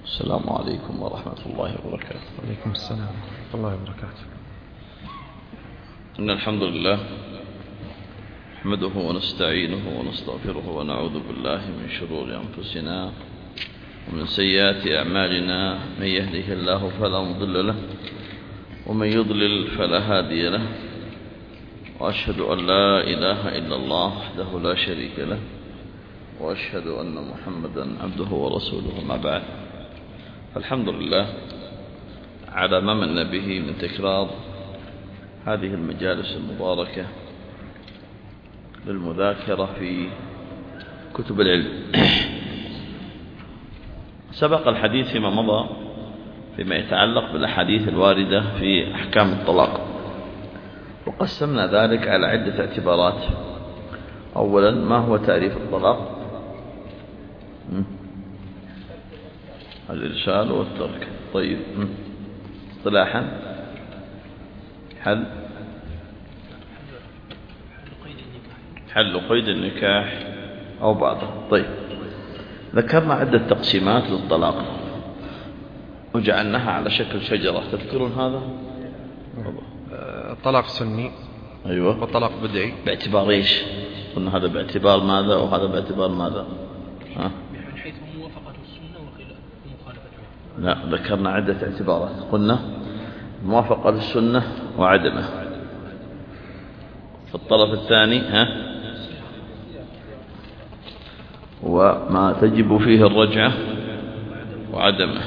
السلام عليكم ورحمة الله وبركاته. وعليكم السلام ورحمة الله وبركاته. إن الحمد لله نحمده ونستعينه ونستغفره ونعوذ بالله من شرور أنفسنا ومن سيئات أعمالنا. من يهده الله فلا مضل له ومن يضلل فلا هادي له، وأشهد أن لا إله إلا الله وحده لا شريك له، وأشهد أن محمدا عبده ورسوله. ما بعد، فالحمد لله على ما من به من تكرار هذه المجالس المباركة للمذاكرة في كتب العلم. سبق الحديث فيما مضى فيما يتعلق بالأحاديث الواردة في أحكام الطلاق، وقسمنا ذلك على عدة اعتبارات. أولا، ما هو تعريف الطلاق؟ الإرسال والترك. طيب، اصطلاحا حل قيد النكاح أو بعضه. طيب، ذكرنا عدة تقسيمات للطلاق وجعلناها على شكل شجرة. تذكرون هذا؟ الطلاق السني، أيوة، والطلاق بدعي. باعتبار إيش؟ قلنا هذا باعتبار ماذا وهذا باعتبار ماذا؟ من حيث موافقة السنة ومخالفتها. لا، ذكرنا عدة اعتبارات. قلنا موافقة للسنة وعدمه. في الطرف الثاني وما تجب فيه الرجعة وعدمه.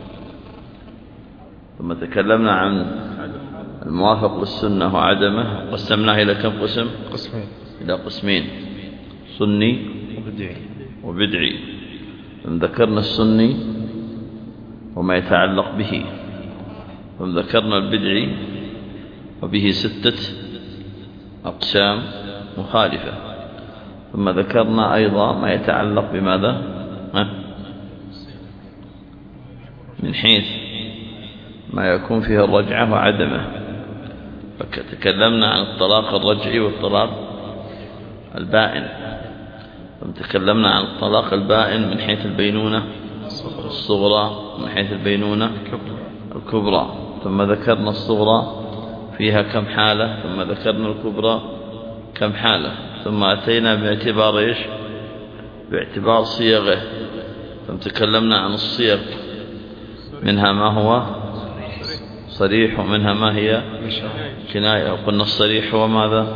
ثم تكلمنا عن الموافق للسنة وعدمه، قسمناه إلى كم قسم؟ قسمين. إلى قسمين: سني وبدعي. ثم ذكرنا السني وما يتعلق به، ثم ذكرنا البدعي وبه 6 أقسام مخالفة، ثم ذكرنا أيضا ما يتعلق بماذا؟ من حيث ما يكون فيه الرجعة وعدمه. فتكلمنا عن الطلاق الرجعي والطلاق البائن، ثم تكلمنا عن الطلاق البائن من حيث البينونة الصغرى ومن حيث البينونة الكبرى. ثم ذكرنا الصغرى فيها كم حالة، ثم ذكرنا الكبرى كم حالة، ثم أتينا باعتبار إيش؟ باعتبار صيغه. ثم تكلمنا عن الصيغ، منها ما هو صريح ومنها ما هي كناية. وقلنا الصريح هو ماذا؟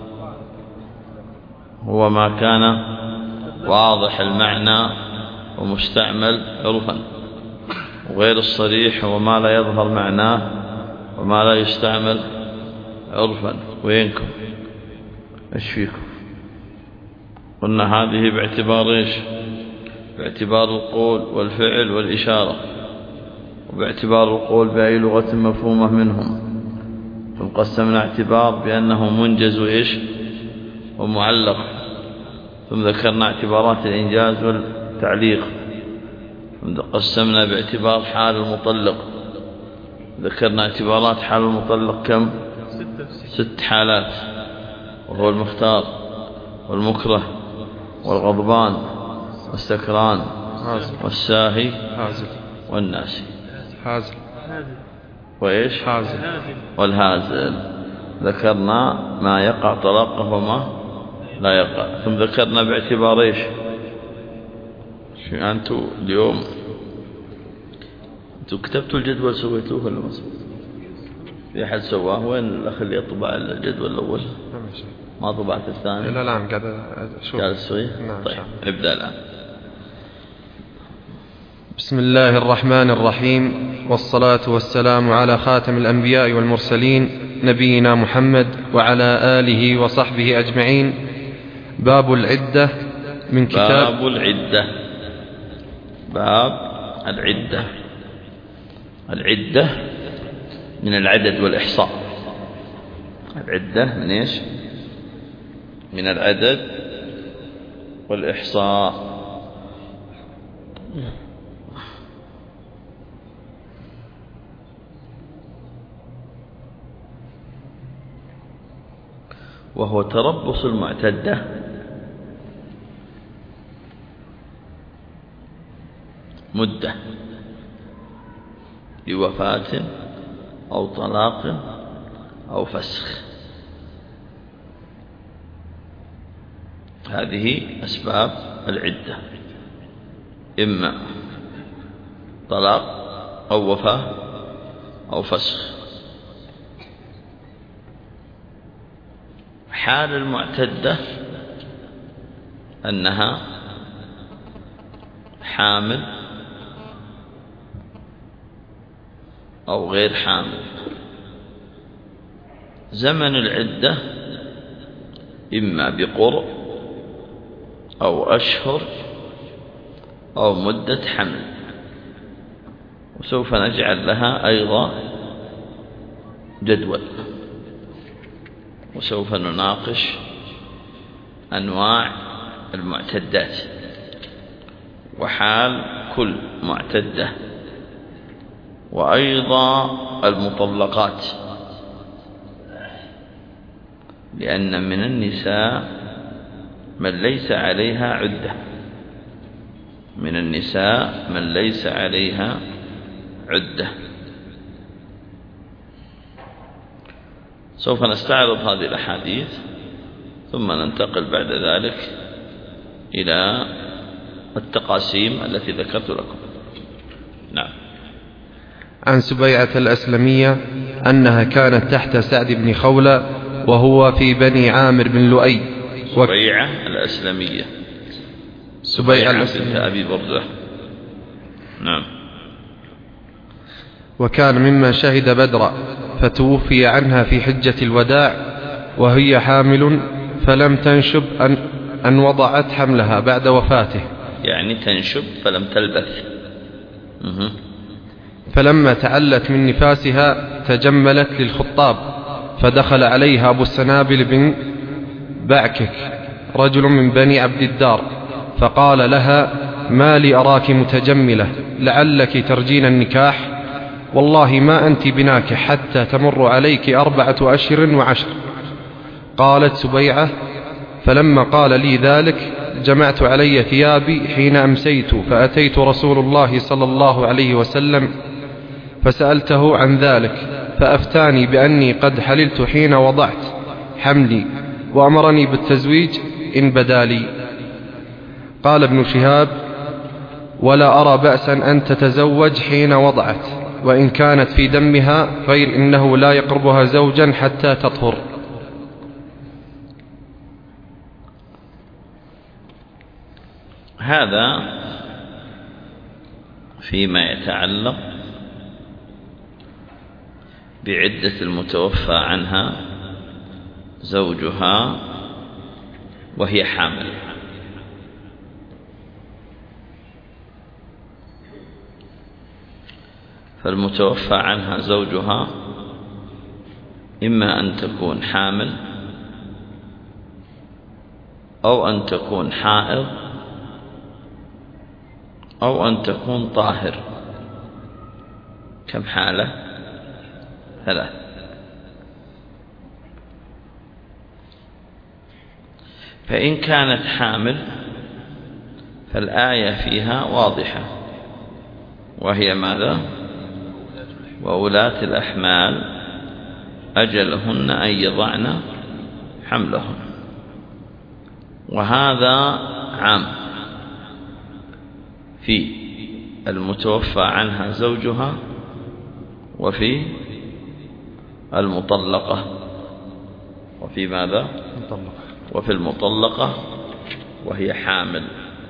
هو ما كان واضح المعنى ومستعمل عرفا، وغير الصريح هو ما لا يظهر معناه وما لا يستعمل عرفا. وينكم؟ ايش فيكم؟ قلنا هذه باعتبار ايش؟ باعتبار القول والفعل والإشارة، وباعتبار القول بأي لغة مفهومة منهم. ثم قسمنا اعتبار بأنه منجز ايش؟ ومعلق. ثم ذكرنا اعتبارات الإنجاز والتعليق. ثم قسمنا باعتبار حال المطلق. ذكرنا اعتبارات حال المطلق كم؟ 6 حالات، وهو المختار والمكره والغضبان والسكران والساهي والناسي. هازل وإيش؟ هازل والهازل. ذكرنا ما يقع طلاقه وما لا يقع. ثم ذكرنا باعتبار إيش؟ شو أنتوا اليوم أنتوا كتبتوا الجدول سويتوه ولا ما سويتوه؟ في أحد سواه؟ وين الأخ اللي يطبع الجدول الأول؟ ما طبعت الثاني؟ لا الآن قاعد أشوف. قاعد تسويه؟ طيب، نبدأ الآن. بسم الله الرحمن الرحيم، والصلاة والسلام على خاتم الأنبياء والمرسلين نبينا محمد وعلى آله وصحبه أجمعين. باب العدة من كتاب باب العدة. باب العدة. العدة من العدد والإحصاء. العدة من إيش؟ من العدد والإحصاء. وهو تربص المعتدة مدة بوفاة أو طلاق أو فسخ. هذه أسباب العدة، إما طلاق أو وفاة أو فسخ. حال المعتدة أنها حامل أو غير حامل. زمن العدة إما بقرء أو أشهر أو مدة حمل، وسوف نجعل لها أيضا جدول، وسوف نناقش أنواع المعتدات وحال كل معتدة، وأيضا المطلقات، لأن من النساء من ليس عليها عدة، من النساء من ليس عليها عدة. سوف نستعرض هذه الأحاديث ثم ننتقل بعد ذلك إلى التقاسيم التي ذكرت لكم. نعم. عن سبيعة الأسلمية أنها كانت تحت سعد بن خولة وهو في بني عامر بن لؤي. سبيعة الأسلمية، سبيعة بنت أبي برزة. نعم. وكان ممن شهد بدرا، فتوفي عنها في حجة الوداع وهي حامل، فلم تنشب أن وضعت حملها بعد وفاته، يعني تنشب فلم تلبث. فلما تعلت من نفاسها تجملت للخطاب، فدخل عليها أبو السنابل بن بعكك رجل من بني عبد الدار، فقال لها: ما لي أراك متجملة، لعلك ترجين النكاح، والله ما أنت بناكح حتى تمر عليك 4 أشهر و10. قالت سبيعة: فلما قال لي ذلك جمعت علي ثيابي حين أمسيت، فأتيت رسول الله صلى الله عليه وسلم فسألته عن ذلك، فأفتاني بأني قد حللت حين وضعت حملي، وأمرني بالتزويج إن بدا لي. قال ابن شهاب: ولا أرى بأسا أن تتزوج حين وضعت، وإن كانت في دمها، غير إنه لا يقربها زوجا حتى تطهر. هذا فيما يتعلق بعدة المتوفى عنها زوجها وهي حامل. فالمتوفى عنها زوجها إما أن تكون حامل أو أن تكون حائض أو أن تكون طاهر. كم حالة؟ 3. فإن كانت حامل فالآية فيها واضحة، وهي ماذا؟ وأولاة الأحمال أجلهن أن يضعن حملهن. وهذا عام في المتوفى عنها زوجها وفي المطلقة، وفي ماذا؟ وفي المطلقة وهي حامل.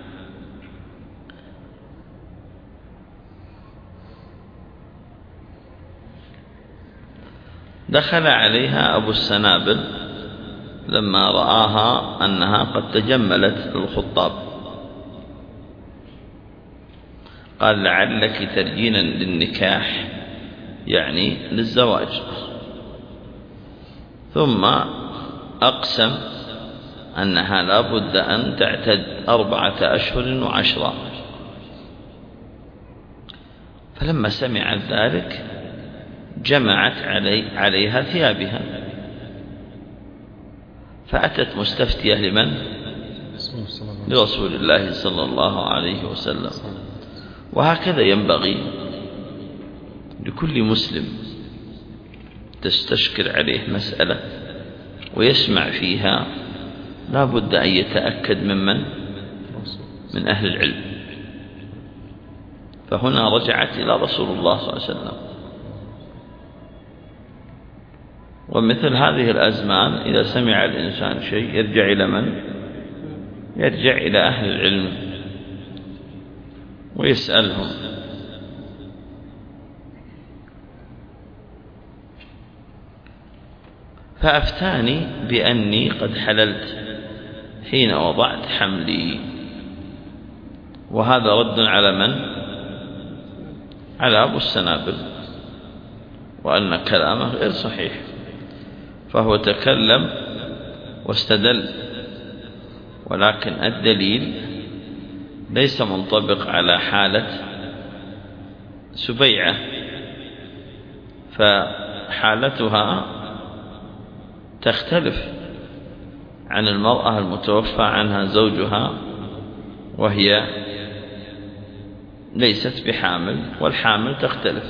دخل عليها أبو السنابل لما رآها أنها قد تجملت للخطاب، قال: لعلك ترجين للنكاح، يعني للزواج. ثم أقسم أنها لا بد أن تعتد 4 أشهر و10. فلما سمعت ذلك جمعت عليها ثيابها، فأتت مستفتية لمن؟ لرسول الله صلى الله عليه وسلم. وهكذا ينبغي لكل مسلم تستشكل عليه مسألة ويسمع فيها لا بد أن يتأكد من أهل العلم. فهنا رجعت إلى رسول الله صلى الله عليه وسلم. ومثل هذه الأزمان إذا سمع الإنسان شيء يرجع إلى من؟ يرجع إلى أهل العلم ويسألهم. فأفتاني بأني قد حللت حين وضعت حملي. وهذا رد على من؟ على أبو السنابل، وأن كلامه غير صحيح. فهو تكلم واستدل، ولكن الدليل ليس منطبق على حالة سبيعة، فحالتها تختلف عن المرأة المتوفى عنها زوجها وهي ليست بحامل، والحامل تختلف.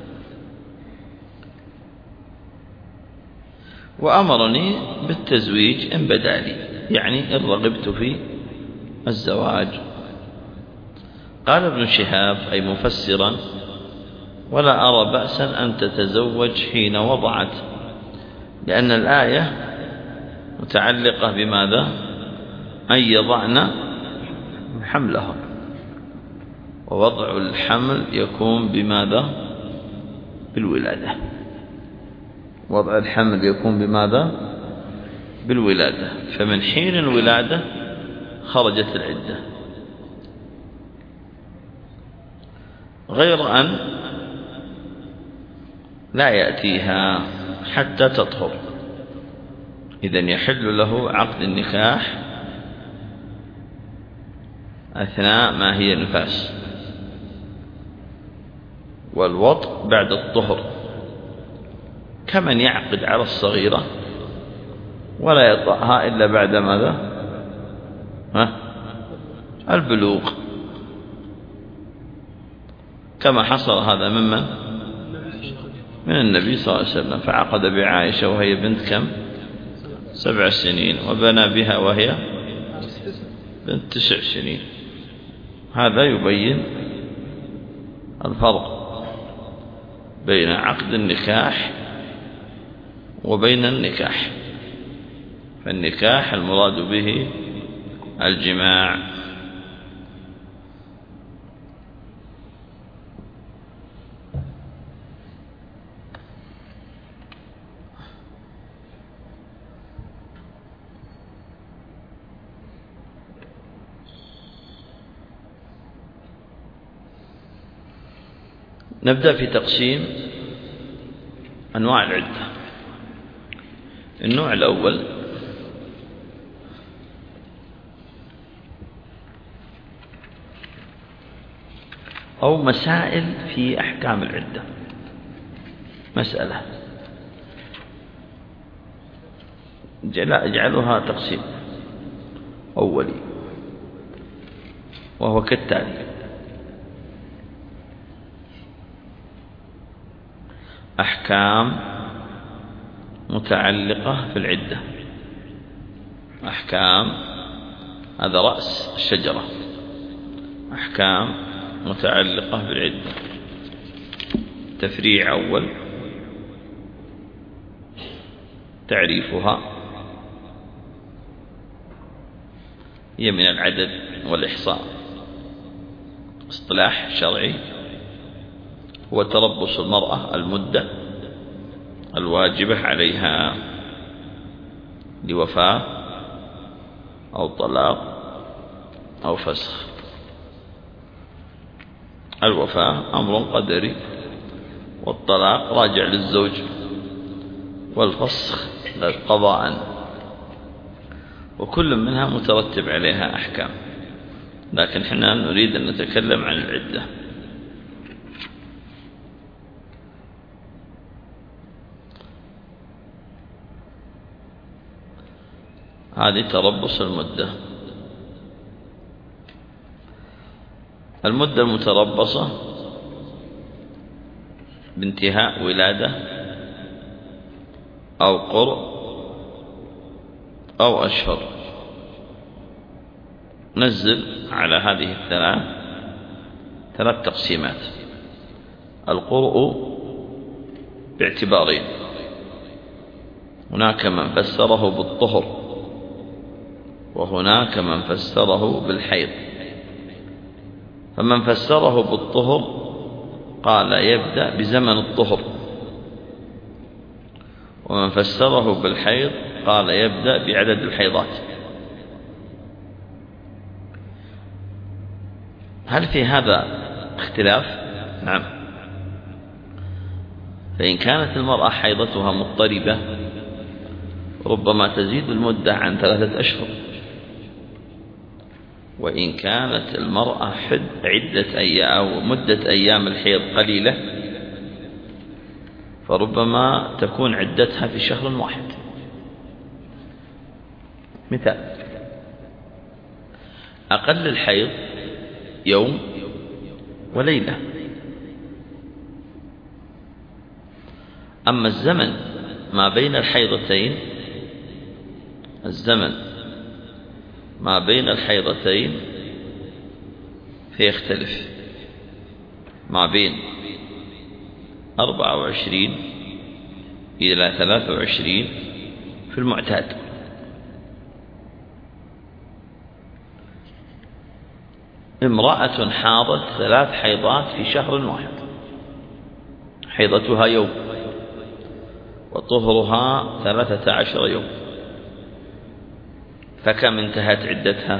وأمرني بالتزويج إن بدا لي، يعني إن رغبت في الزواج. قال ابن شهاب أي مفسرا: ولا أرى بأسا أن تتزوج حين وضعت، لأن الآية متعلقة بماذا؟ أن يضعن حملهن، ووضع الحمل يكون بماذا؟ بالولادة. وضع الحمل يكون بماذا؟ بالولادة. فمن حين الولادة خرجت العدة، غير أن لا يأتيها حتى تطهر. إذن يحل له عقد النكاح أثناء ما هي نفاس، والوطء بعد الطهر، كمن يعقد على الصغيرة ولا يطأها إلا بعد ماذا؟ البلوغ، كما حصل هذا ممن؟ من النبي صلى الله عليه وسلم. فعقد بعائشة وهي بنت كم؟ 7 سنين، وبنى بها وهي بنت 9 سنين. هذا يبين الفرق بين عقد النكاح وبين النكاح. فالنكاح المراد به الجماع. نبدأ في تقسيم أنواع العدة. النوع الأول أو مسائل في أحكام العدة. مسألة اجعلها تقسيم أولي، وهو كالتالي: أحكام متعلقة في العدة. أحكام، هذا رأس الشجرة. أحكام متعلقة بالعدة. تفريع أول: تعريفها، هي من العدد والإحصاء. اصطلاح شرعي هو تربص المرأة المدة الواجبة عليها لوفاة أو طلاق أو فسخ. الوفاة أمر قدري، والطلاق راجع للزوج، والفسخ قضاء، وكل منها مترتب عليها أحكام. لكن حنا نريد أن نتكلم عن العدة. هذه تربص المدة. المدة المتربصة بانتهاء ولادة أو قرء أو أشهر. نزل على هذه ثلاث تقسيمات. القرء باعتبارين: هناك من فسره بالطهر، وهناك من فسره بالحيض. فمن فسره بالطهر قال يبدأ بزمن الطهر، ومن فسره بالحيض قال يبدأ بعدد الحيضات. هل في هذا اختلاف؟ نعم. فإن كانت المرأة حيضتها مضطربة ربما تزيد المدة عن 3 أشهر، وإن كانت المرأة عدة أيام أو مدة أيام الحيض قليلة فربما تكون عدتها في شهر واحد. مثال: أقل الحيض يوم وليلة، أما الزمن ما بين الحيضتين فيختلف ما بين 24 إلى 23 في المعتاد. امرأة حاضت 3 حيضات في شهر واحد، حيضتها يوم وطهرها 13 يوم، فكم انتهت عدتها؟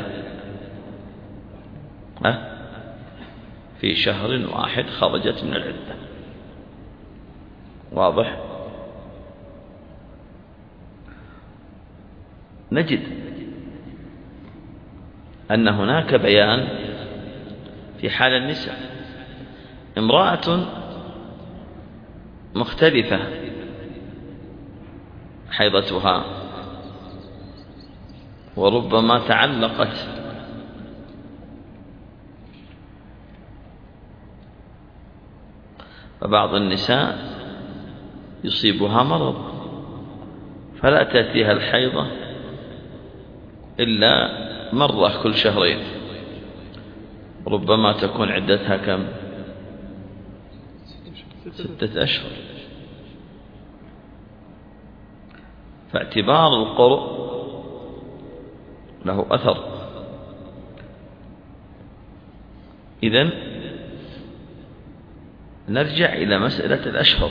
في شهر واحد خرجت من العدة. واضح؟ نجد أن هناك بيان في حال النساء. امرأة مختلفة حيضتها وربما تعلقت فبعض النساء يصيبها مرض فلا تأتيها الحيضة إلا مرة كل شهرين، ربما تكون عدتها كم؟ 6 أشهر. فاعتبار القرء له أثر. إذن نرجع إلى مسألة الأشهر.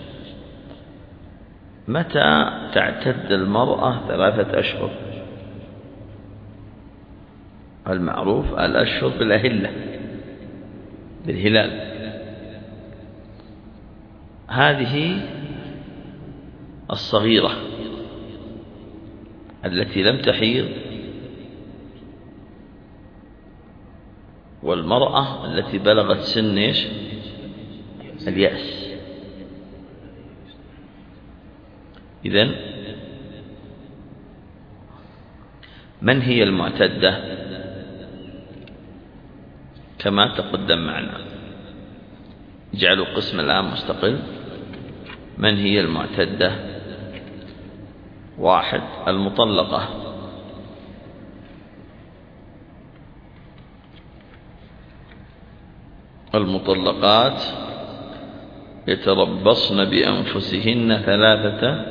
متى تعتد المرأة 3 أشهر؟ المعروف الأشهر بالأهلة، بالهلال. هذه الصغيرة التي لم تحيض، والمرأة التي بلغت سن اليأس. إذن من هي المعتدة؟ كما تقدم معنا، اجعلوا قسم الآن مستقل. من هي المعتدة؟ 1. المطلقة. المطلقات يتربصن بأنفسهن 3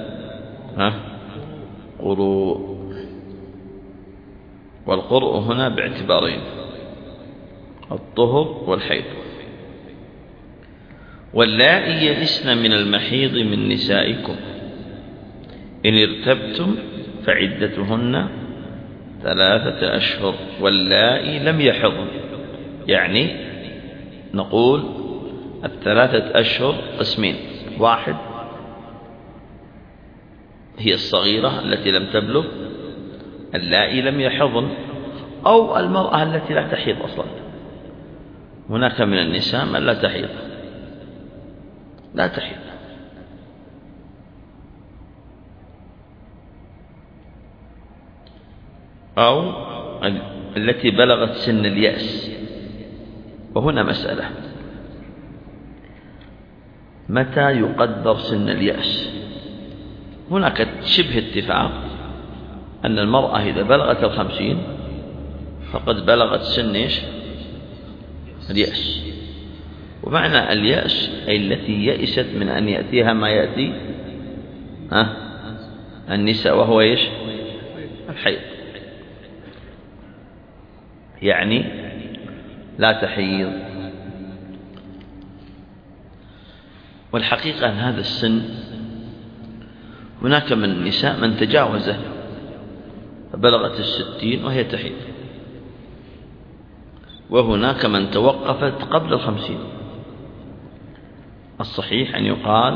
قروء. والقرء هنا باعتبارين: الطهر والحيض. واللائي يئسن من المحيض من نسائكم إن ارتبتم فعدتهن 3 أشهر واللائي لم يحضن. يعني نقول 3 أشهر قسمين: 1 هي الصغيرة التي لم تبلغ، اللائي لم يحضن، أو المرأة التي لا تحيض أصلا. هناك من النساء من لا تحيض، أو التي بلغت سن اليأس. وهنا مسألة: متى يقدر سن اليأس؟ هناك شبه اتفاق أن المرأة إذا بلغت 50 فقد بلغت سن اليأس. ومعنى اليأس أي التي يئست من أن يأتيها ما يأتي النساء، وهو الحيض، يعني لا تحيض. والحقيقة أن هذا السن هناك من النساء من تجاوزه فبلغت 60 وهي تحيض، وهناك من توقفت قبل 50. الصحيح أن يقال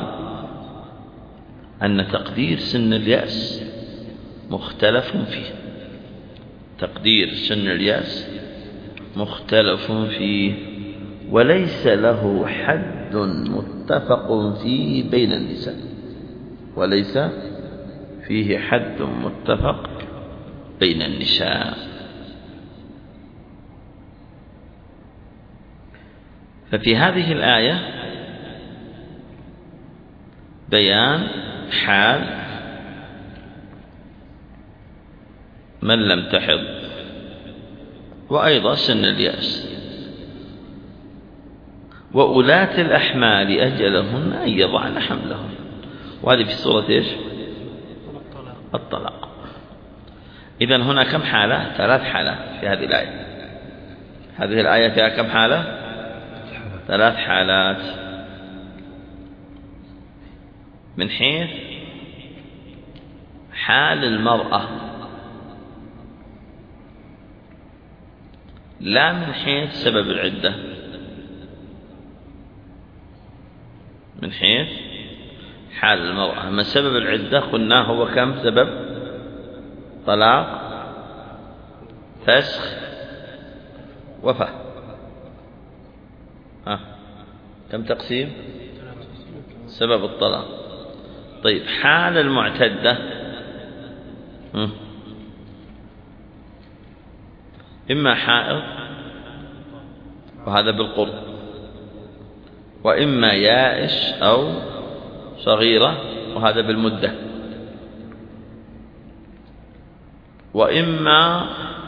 أن تقدير سن اليأس مختلف فيه، تقدير سن اليأس مختلف فيه، وليس له حد متفق فيه بين النساء، وليس فيه حد متفق بين النساء. ففي هذه الآية بيان حال من لم تحض، وأيضا سن اليأس. وأولاة الأحمال أجلهن أن يضعن حملهن، وهذه في سورة الطلاق. إذن هنا كم حالة؟ 3 حالات في هذه الآية. هذه الآية فيها كم حالة؟ 3 حالات. من حيث حال المرأة، لا من حيث سبب العدة. من حيث حال المرأة، ما سبب العدة قلنا هو كم سبب؟ طلاق، فسخ، وفاة. كم تقسيم؟ سبب الطلاق. طيب حال المعتدة إما حائض وهذا بالقرب، وإما يائس أو صغيرة وهذا بالمدة، وإما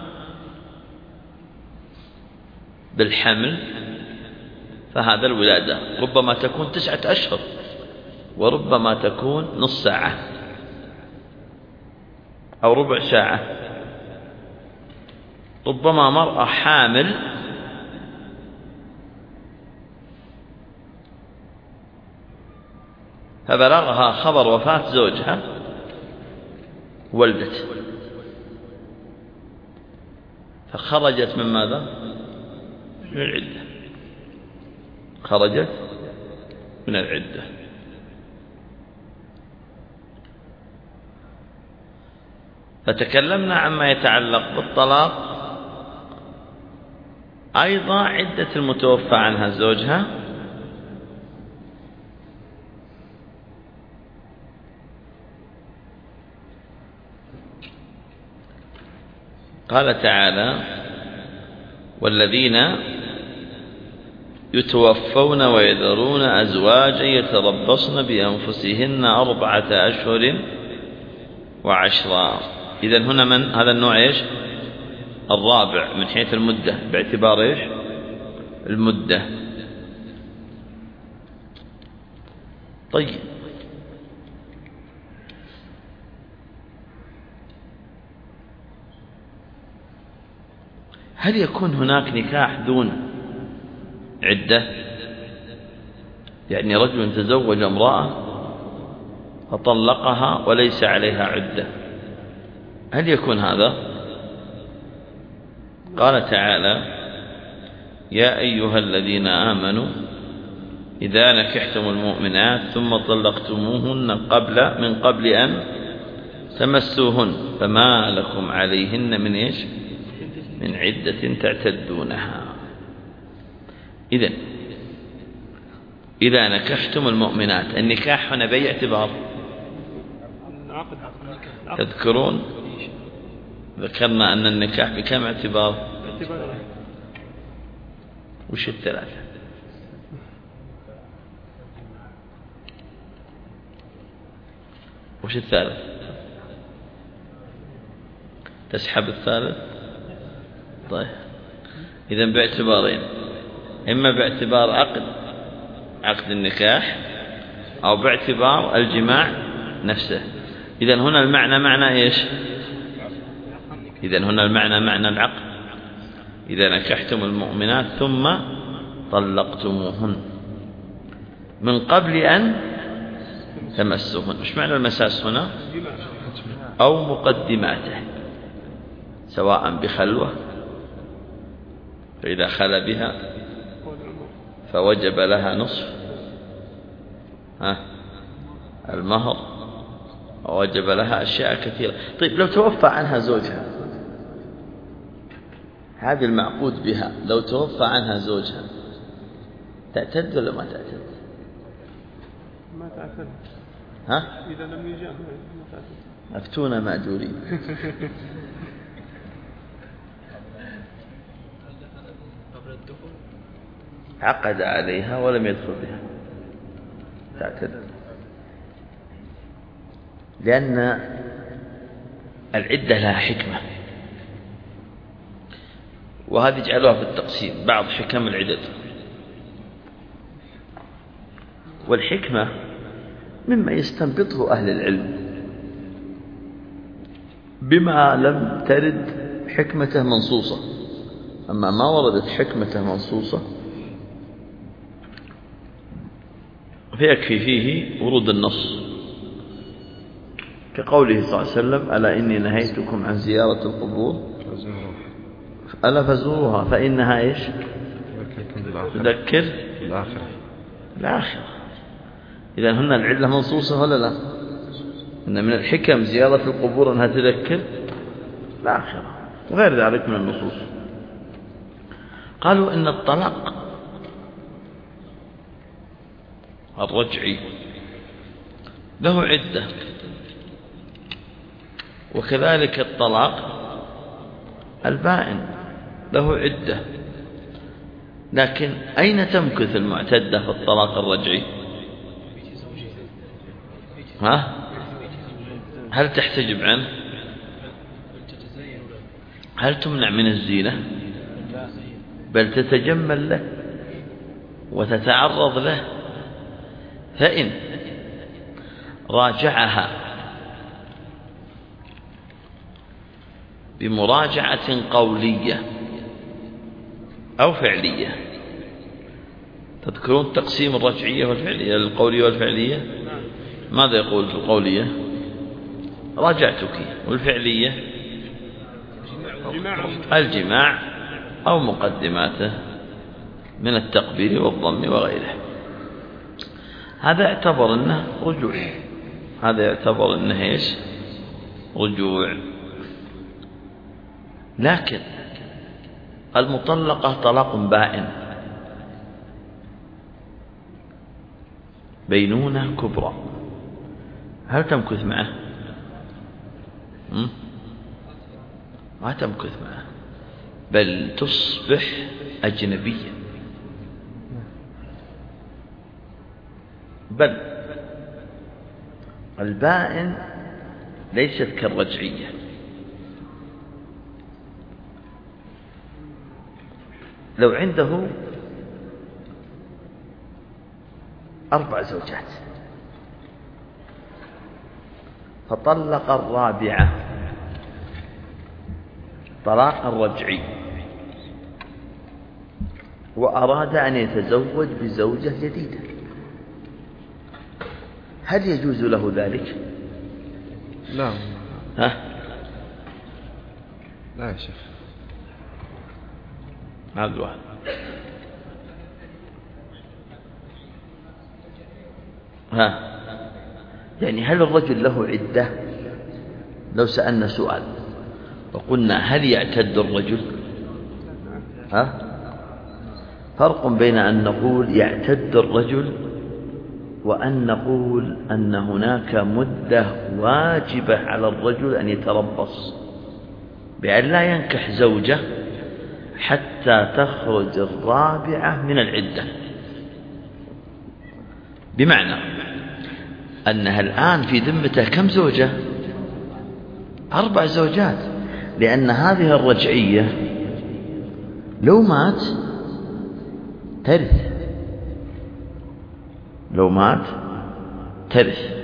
بالحمل فهذا الولادة، ربما تكون 9 أشهر وربما تكون نص ساعة أو ربع ساعة. ربما مرأة حامل فبلغها خبر وفاة زوجها ولدت، فخرجت من ماذا؟ من العدة، خرجت من العدة. فتكلمنا عما يتعلق بالطلاق. أيضا عدة المتوفى عنها زوجها قال تعالى: والذين يتوفون ويذرون أزواجا يتربصن بأنفسهن 4 أشهر و10. إذن هنا من هذا النوع الرابع من حيث المدة، باعتبار المدة. طيب هل يكون هناك نكاح دون عدة؟ يعني رجل تزوج امرأة فطلقها وليس عليها عدة، هل يكون هذا؟ قال تعالى: يا أيها الذين آمنوا إذا نكحتم المؤمنات ثم طلقتموهن من قبل أن تمسوهن فما لكم عليهن من عدة تعتدونها. إذا نكحتم المؤمنات، النكاح هنا بأي اعتبار؟ تذكرون ذكرنا أن النكاح بكم اعتبار؟ وش 3؟ وش الثالث؟ تسحب الثالث؟ طيب إذن باعتبارين، إما باعتبار عقد النكاح، أو باعتبار الجماع نفسه. إذن هنا المعنى معنى إيش؟ إذن هنا المعنى معنى العقد. إذا نكحتم المؤمنات ثم طلقتموهن من قبل أن تمسوهن. إيش معنى المساس هنا؟ أو مقدماته، سواء بخلوة، فإذا خلى بها فوجب لها نصف المهر، ووجب لها أشياء كثيرة. طيب لو توفى عنها زوجها، هذه المعقود بها لو توفى عنها زوجها تعتد ولا ما تعتد؟ ما تعتد. إذا لم يجأ ما تعتد. أفتونا مأجورين. عقد عليها ولم يدخل بها تعتد، لأن العدة لها حكمة، وهذه جعلوها في التقسيم بعض حكم العدد. والحكمة مما يستنبطه أهل العلم بما لم ترد حكمته منصوصة. أما ما وردت حكمته منصوصة فيكفي فيه ورود النص، كقوله صلى الله عليه وسلم: ألا إني نهيتكم عن زيارة القبور ألا فزوروها فإنها إيش؟ تذكر الآخرة. إذا هنا العلة منصوصة ولا لا؟ إن من الحكم زيارة القبور أنها تذكر الآخرة، وغير ذلك من النصوص. قالوا إن الطلاق الرجعي له عدة، وكذلك الطلاق البائن له عدة. لكن أين تمكث المعتدة في الطلاق الرجعي؟ هل تحتجب عنه؟ هل تمنع من الزينة؟ بل تتجمل له وتتعرض له. فإن راجعها بمراجعة قولية أو فعلية، تذكرون تقسيم الرجعية والفعلية، القولية والفعلية؟ ماذا يقول في القولية؟ راجعتك. والفعلية الجماع أو مقدماته من التقبيل والضم وغيره. هذا يعتبر أنه رجوع، هذا يعتبر أنه إيش؟ رجوع. لكن المطلقة طلاق بائن، بينونة كبرى، هل تمكث معه؟ ما تمكث معه، بل تصبح أجنبية. بل البائن ليست كالرجعية. لو عنده 4 زوجات فطلق الرابعة طلاقا رجعي، وأراد أن يتزوج بزوجة جديدة، هل يجوز له ذلك؟ لا. لا يا شيخ. هذا واحد. يعني هل الرجل له عدة؟ لو سألنا سؤال وقلنا هل يعتد الرجل؟ فرق بين أن نقول يعتد الرجل وأن نقول أن هناك مدة واجبة على الرجل أن يتربص بأن لا ينكح زوجة حتى تخرج الرابعة من العدة. بمعنى أنها الآن في ذمته كم زوجة؟ 4 زوجات، لأن هذه الرجعية لو مات ترث، لو مات ترث.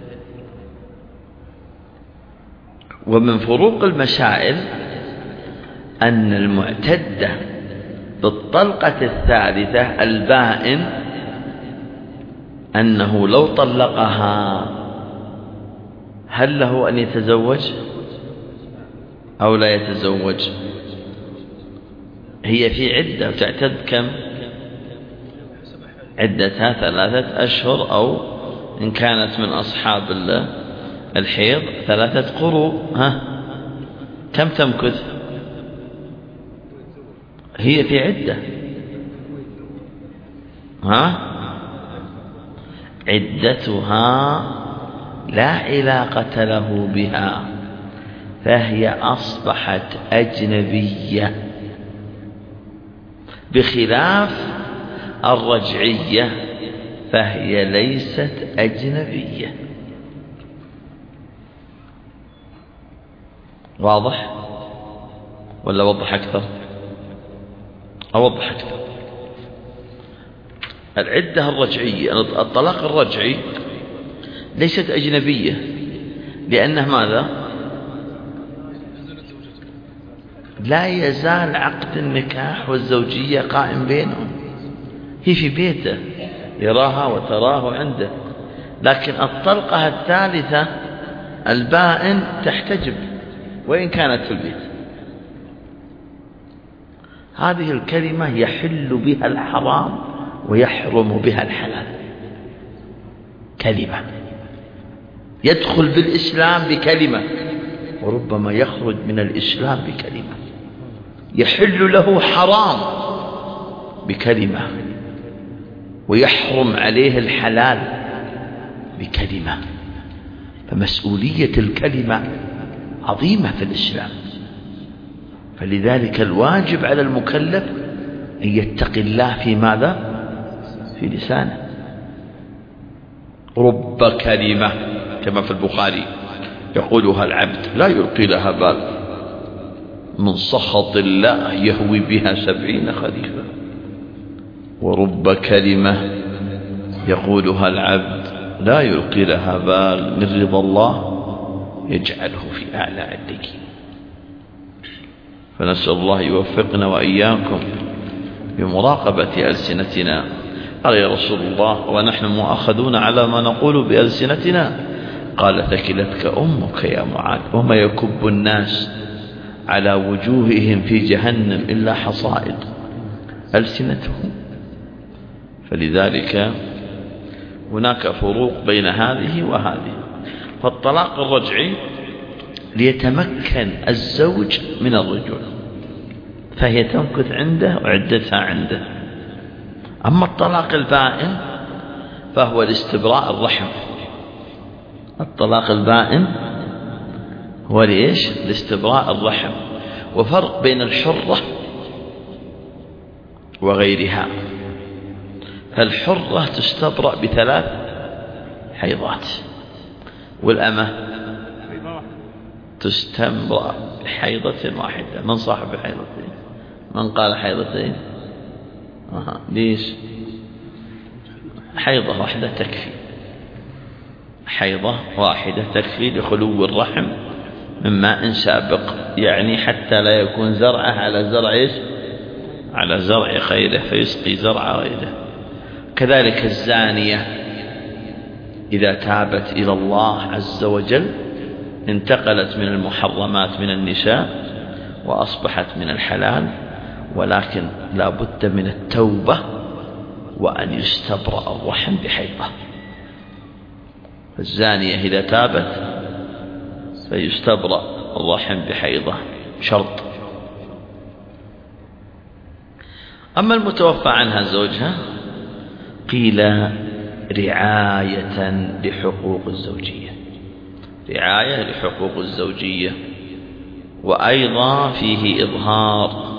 ومن فروق المسائل أن المعتدة بالطلقة الثالثة البائن أنه لو طلقها هل له أن يتزوج أو لا يتزوج؟ هي في عدة وتعتد كم؟ عدتها 3 أشهر، أو إن كانت من أصحاب الحيض 3 قروء. كم تمكث؟ هي في عدة. عدتها لا علاقة له بها، فهي أصبحت أجنبية، بخلاف الرجعية فهي ليست أجنبية. واضح ولا أوضح أكثر؟ أوضح أكثر. العدة الرجعية، الطلاق الرجعي ليست أجنبية، لأنه ماذا؟ لا يزال عقد النكاح والزوجية قائم بينهم، هي في بيته يراها وتراه عنده. لكن الطلقة الثالثة البائن تحتجب وإن كانت في البيت. هذه الكلمة يحل بها الحرام ويحرم بها الحلال، كلمة يدخل بالإسلام بكلمة، وربما يخرج من الإسلام بكلمة. يحل له حرام بكلمة، ويحرم عليه الحلال بكلمة. فمسؤولية الكلمة عظيمة في الإسلام، فلذلك الواجب على المكلف أن يتقي الله في ماذا؟ في لسانه. رب كلمة كما في البخاري يقولها العبد لا يلقي لها بال، من سخط الله يهوي بها 70 خريفا. ورب كلمة يقولها العبد لا يلقي لها بال، من رضا الله يجعله في أعلى عليين. فنسأل الله يوفقنا وإياكم بمراقبة ألسنتنا. قال يا رسول الله ونحن مؤاخذون على ما نقول بألسنتنا؟ قال ثكلتك أمك يا معاذ، وما يكب الناس على وجوههم في جهنم إلا حصائد ألسنتهم. فلذلك هناك فروق بين هذه وهذه. فالطلاق الرجعي ليتمكن الزوج من الرجوع، فهي تمكث عنده وعدتها عنده. أما الطلاق البائن فهو لاستبراء الرحم. الطلاق البائن هو ليش؟ لاستبراء الرحم. وفرق بين الحرة وغيرها. فالحرة تستبرأ ب3 حيضات، والأمة تستبرأ بحيضة واحدة. من صاحب الحيضتين؟ من قال حيضتين؟ ليش؟ حيضة واحدة تكفي، حيضة واحدة تكفي لخلو الرحم من ماء سابق، يعني حتى لا يكون زرعه على زرع على زرع غيره فيسقي زرع غيره. كذلك الزانية إذا تابت إلى الله عز وجل انتقلت من المحرمات من النساء وأصبحت من الحلال، ولكن لا بد من التوبة وأن يستبرأ الرحم بحيضة. الزانية إذا تابت فيستبرأ الرحم بحيضة، شرط. أما المتوفى عنها زوجها قيل رعاية لحقوق الزوجية، رعاية لحقوق الزوجية. وأيضا فيه إظهار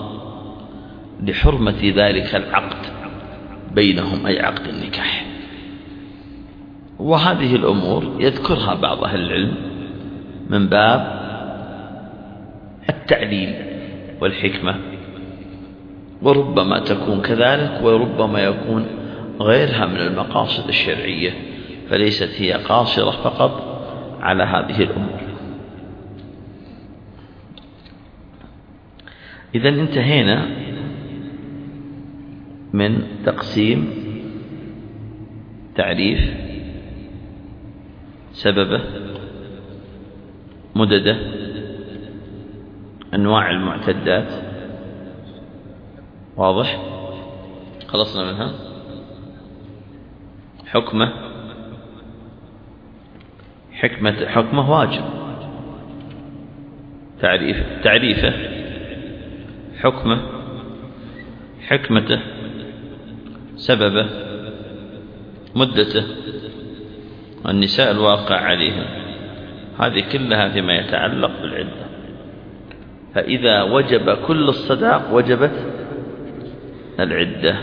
لحرمة ذلك العقد بينهم، أي عقد النكاح. وهذه الأمور يذكرها بعض أهل العلم من باب التعليل والحكمة، وربما تكون كذلك وربما يكون غيرها من المقاصد الشرعية، فليست هي قاصرة فقط على هذه الأمور. إذن انتهينا من تقسيم تعريف، سببه، مدده، أنواع المعتدات. واضح؟ خلصنا منها. حكمة، حكمة واجب، تعريفه، حكمته، سببه، مدته، النساء الواقع عليهم، هذه كلها فيما يتعلق بالعدة. فإذا وجب كل الصداق وجبت العدة.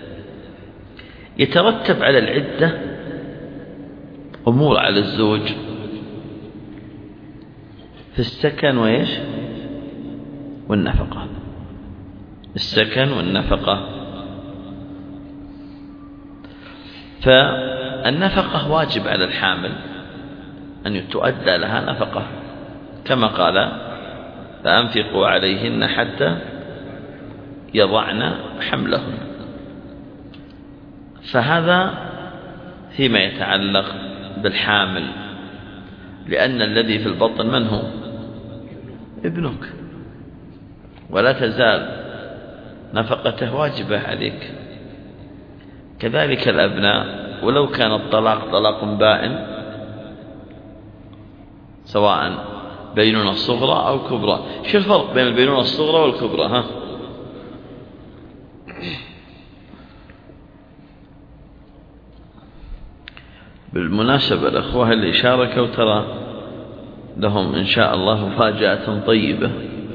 يترتب على العدة أمور على الزوج في السكن وإيش والنفقة. السكن والنفقة. فالنفقة واجب على الحامل أن تؤدى لها نفقة، كما قال فأنفقوا عليهن حتى يضعن حملهن. فهذا فيما يتعلق بالحامل، لأن الذي في البطن من هو؟ ابنك، ولا تزال نفقته واجبة عليك. كذلك الأبناء، ولو كان الطلاق طلاق بائن، سواء بينونة صغرى أو كبرى. شو الفرق بين البينونة الصغرى والكبرى؟ ها؟ بالمناسبة الأخوة اللي شاركوا ترى لهم إن شاء الله مفاجأة طيبة،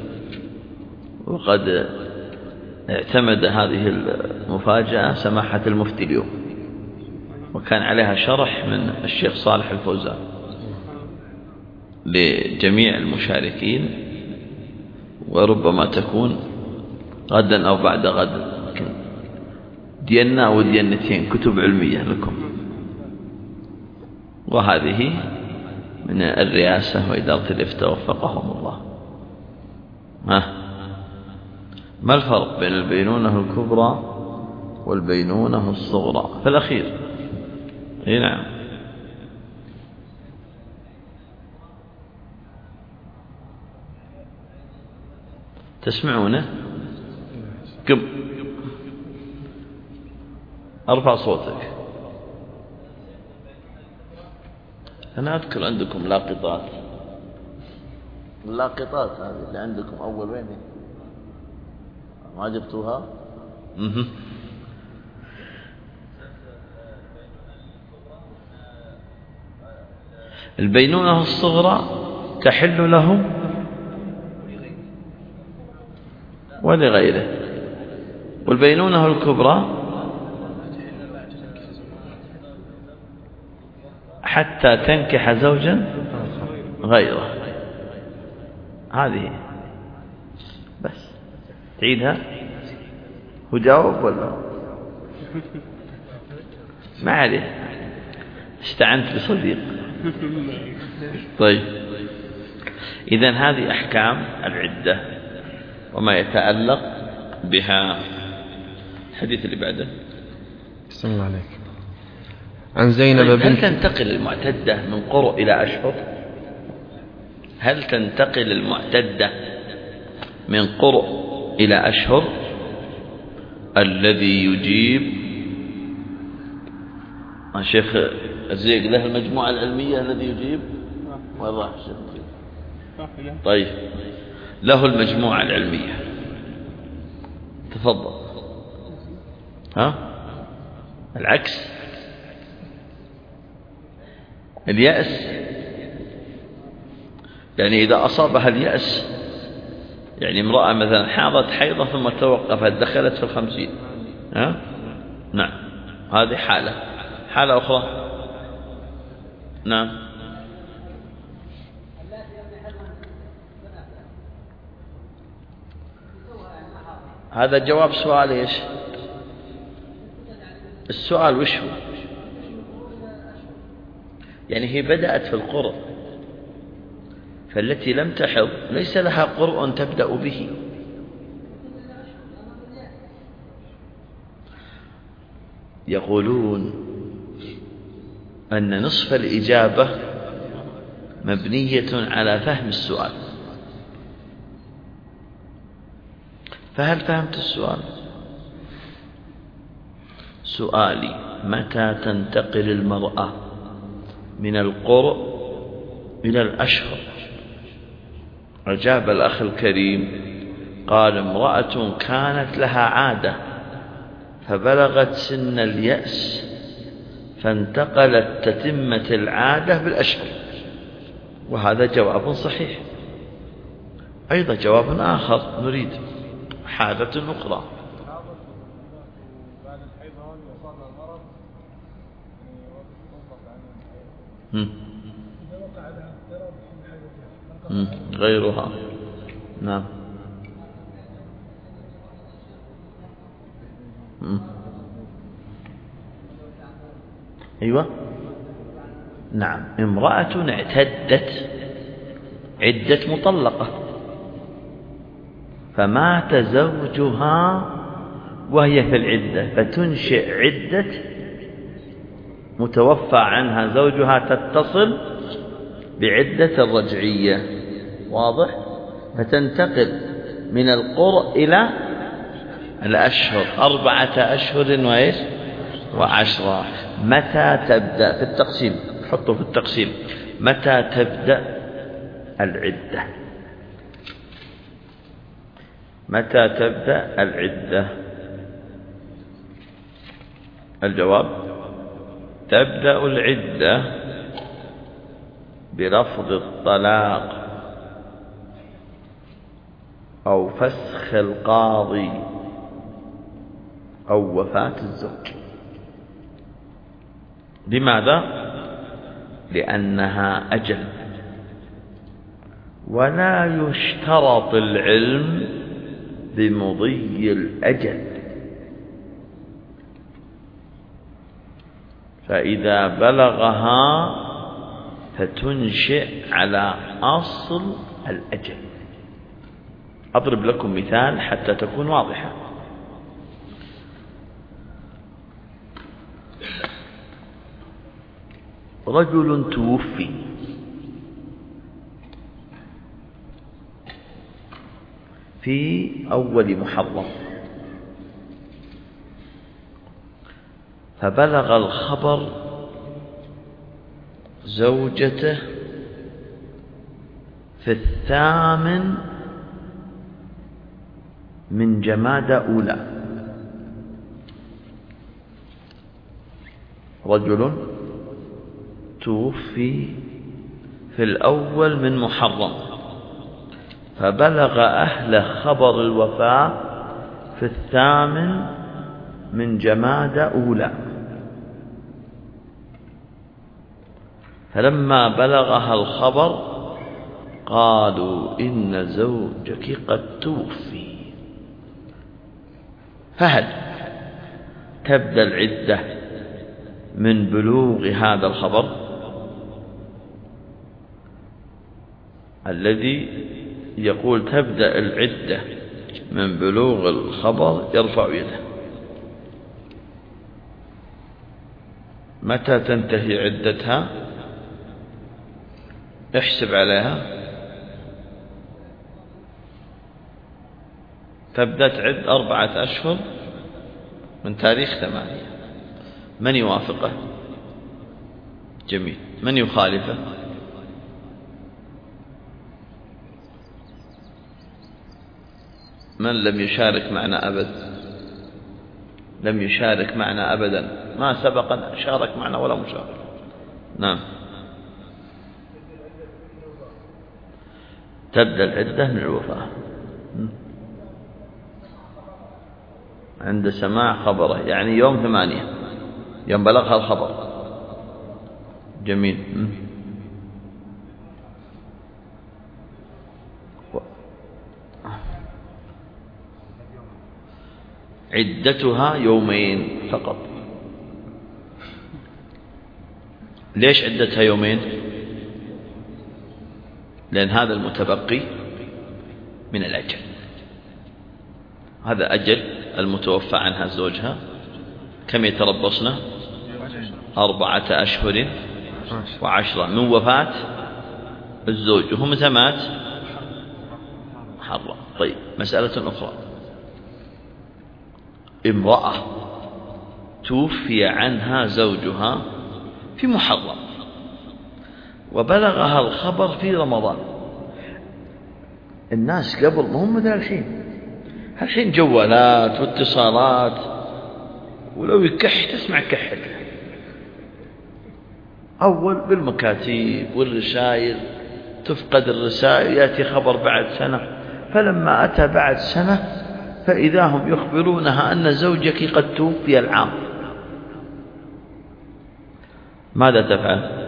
وقد اعتمد هذه المفاجأة سماحة المفتي اليوم، وكان عليها شرح من الشيخ صالح الفوزان لجميع المشاركين، وربما تكون غدا أو بعد غد، دينا أو دينتين كتب علمية لكم. وهذه من الرئاسة وإدارة الإفتاء وفقهم الله. ما الفرق بين البينونة الكبرى والبينونة الصغرى في الأخير؟ اي نعم. تسمعونه؟ كم ارفع صوتك. أنا أذكر عندكم لاقطات، اللاقطات هذه اللي عندكم أول وين ما جبتوها؟ البينونة الصغرى تحل لهم ولغيره، والبينونة الكبرى حتى تنكح زوجا غيره. هذه بس تعيدها. هو جاوب ولا ما عليه؟ استعنت بصديق. طيب، إذن هذه أحكام العدة وما يتعلق بها. الحديث اللي بعده. بسم الله عليك. عن زينب بنت. هل تنتقل المعتدة من قرء إلى أشهر؟ هل تنتقل المعتدة من قرء إلى أشهر؟ الذي يجيب الشيخ الزيق له المجموعة العلمية. الذي يجيب وين راح الشيخ؟ طيب، له المجموعة العلمية. تفضل. العكس، اليأس، يعني إذا أصابها اليأس، يعني امرأة مثلا حاضت حيضة ثم توقفت دخلت في 50. نعم، هذه حالة أخرى نعم. هذا جواب سؤال إيش؟ السؤال وش هو؟ يعني هي بدأت في القرء، فالتي لم تحض ليس لها قرء تبدأ به. يقولون أن نصف الإجابة مبنية على فهم السؤال. فهل فهمت السؤال؟ سؤالي: متى تنتقل المرأة من القرء إلى الأشهر؟ أجاب الأخ الكريم قال: امرأة كانت لها عادة فبلغت سن اليأس فانتقلت تتمة العادة بالأشهر. وهذا جواب صحيح. أيضا جواب آخر نريد حالة أخرى. غيرها. نعم. أيوة. نعم. امرأة اعتدت عدة مطلقة فمات زوجها وهي في العدة، فتنشئ عدة متوفى عنها زوجها تتصل بعدة الرجعية. واضح؟ فتنتقل من القرء إلى الأشهر 4 أشهر وإيش و10. متى تبدأ في التقسيم؟ حطه في التقسيم. متى تبدأ العدة؟ متى تبدأ العدة؟ الجواب: تبدأ العدة بلفظ الطلاق أو فسخ القاضي أو وفاة الزوج. لماذا؟ لأنها أجل، ولا يشترط العلم بمضي الأجل. فإذا بلغها فتنشئ على أصل الأجل. أضرب لكم مثال حتى تكون واضحة. رجل توفي في أول محرم، فبلغ الخبر زوجته في 8 من جمادى أولى. رجل توفي في الأول من محرم، فبلغ أهل خبر الوفاة في 8 من جمادى أولى. فلما بلغها الخبر قالوا إن زوجك قد توفي. فهل تبدأ العدة من بلوغ هذا الخبر؟ الذي يقول تبدأ العدة من بلوغ الخبر يرفع يده. متى تنتهي عدتها؟ احسب عليها. تبدأ تعد 4 أشهر من تاريخ 8. من يوافقه؟ جميل. من يخالفه؟ من لم يشارك معنا أبدا؟ لم يشارك معنا أبدا، ما سبق أن شارك معنا ولا مشارك. نعم. تبدأ العدة من الوفاة عند سماع خبره، يعني يوم 8 يوم بلغها الخبر. جميل. عدتها يومين فقط. ليش عدتها يومين؟ لأن هذا المتبقي من الأجل، هذا أجل المتوفى عنها زوجها. كم يتربصنا؟ 4 أشهر و10 من وفاة الزوج، وهو متى مات؟ محرم. طيب، مسألة أخرى، امرأة توفي عنها زوجها في محرم وبلغها الخبر في رمضان. الناس قبل ما هم مثل الحين جوالات واتصالات، ولو يكح تسمع كحل. أول بالمكاتيب والرسائل، تفقد الرسائل، يأتي خبر بعد سنة. فلما أتى بعد سنة فإذا هم يخبرونها أن زوجك قد توفي العام. ماذا تفعل؟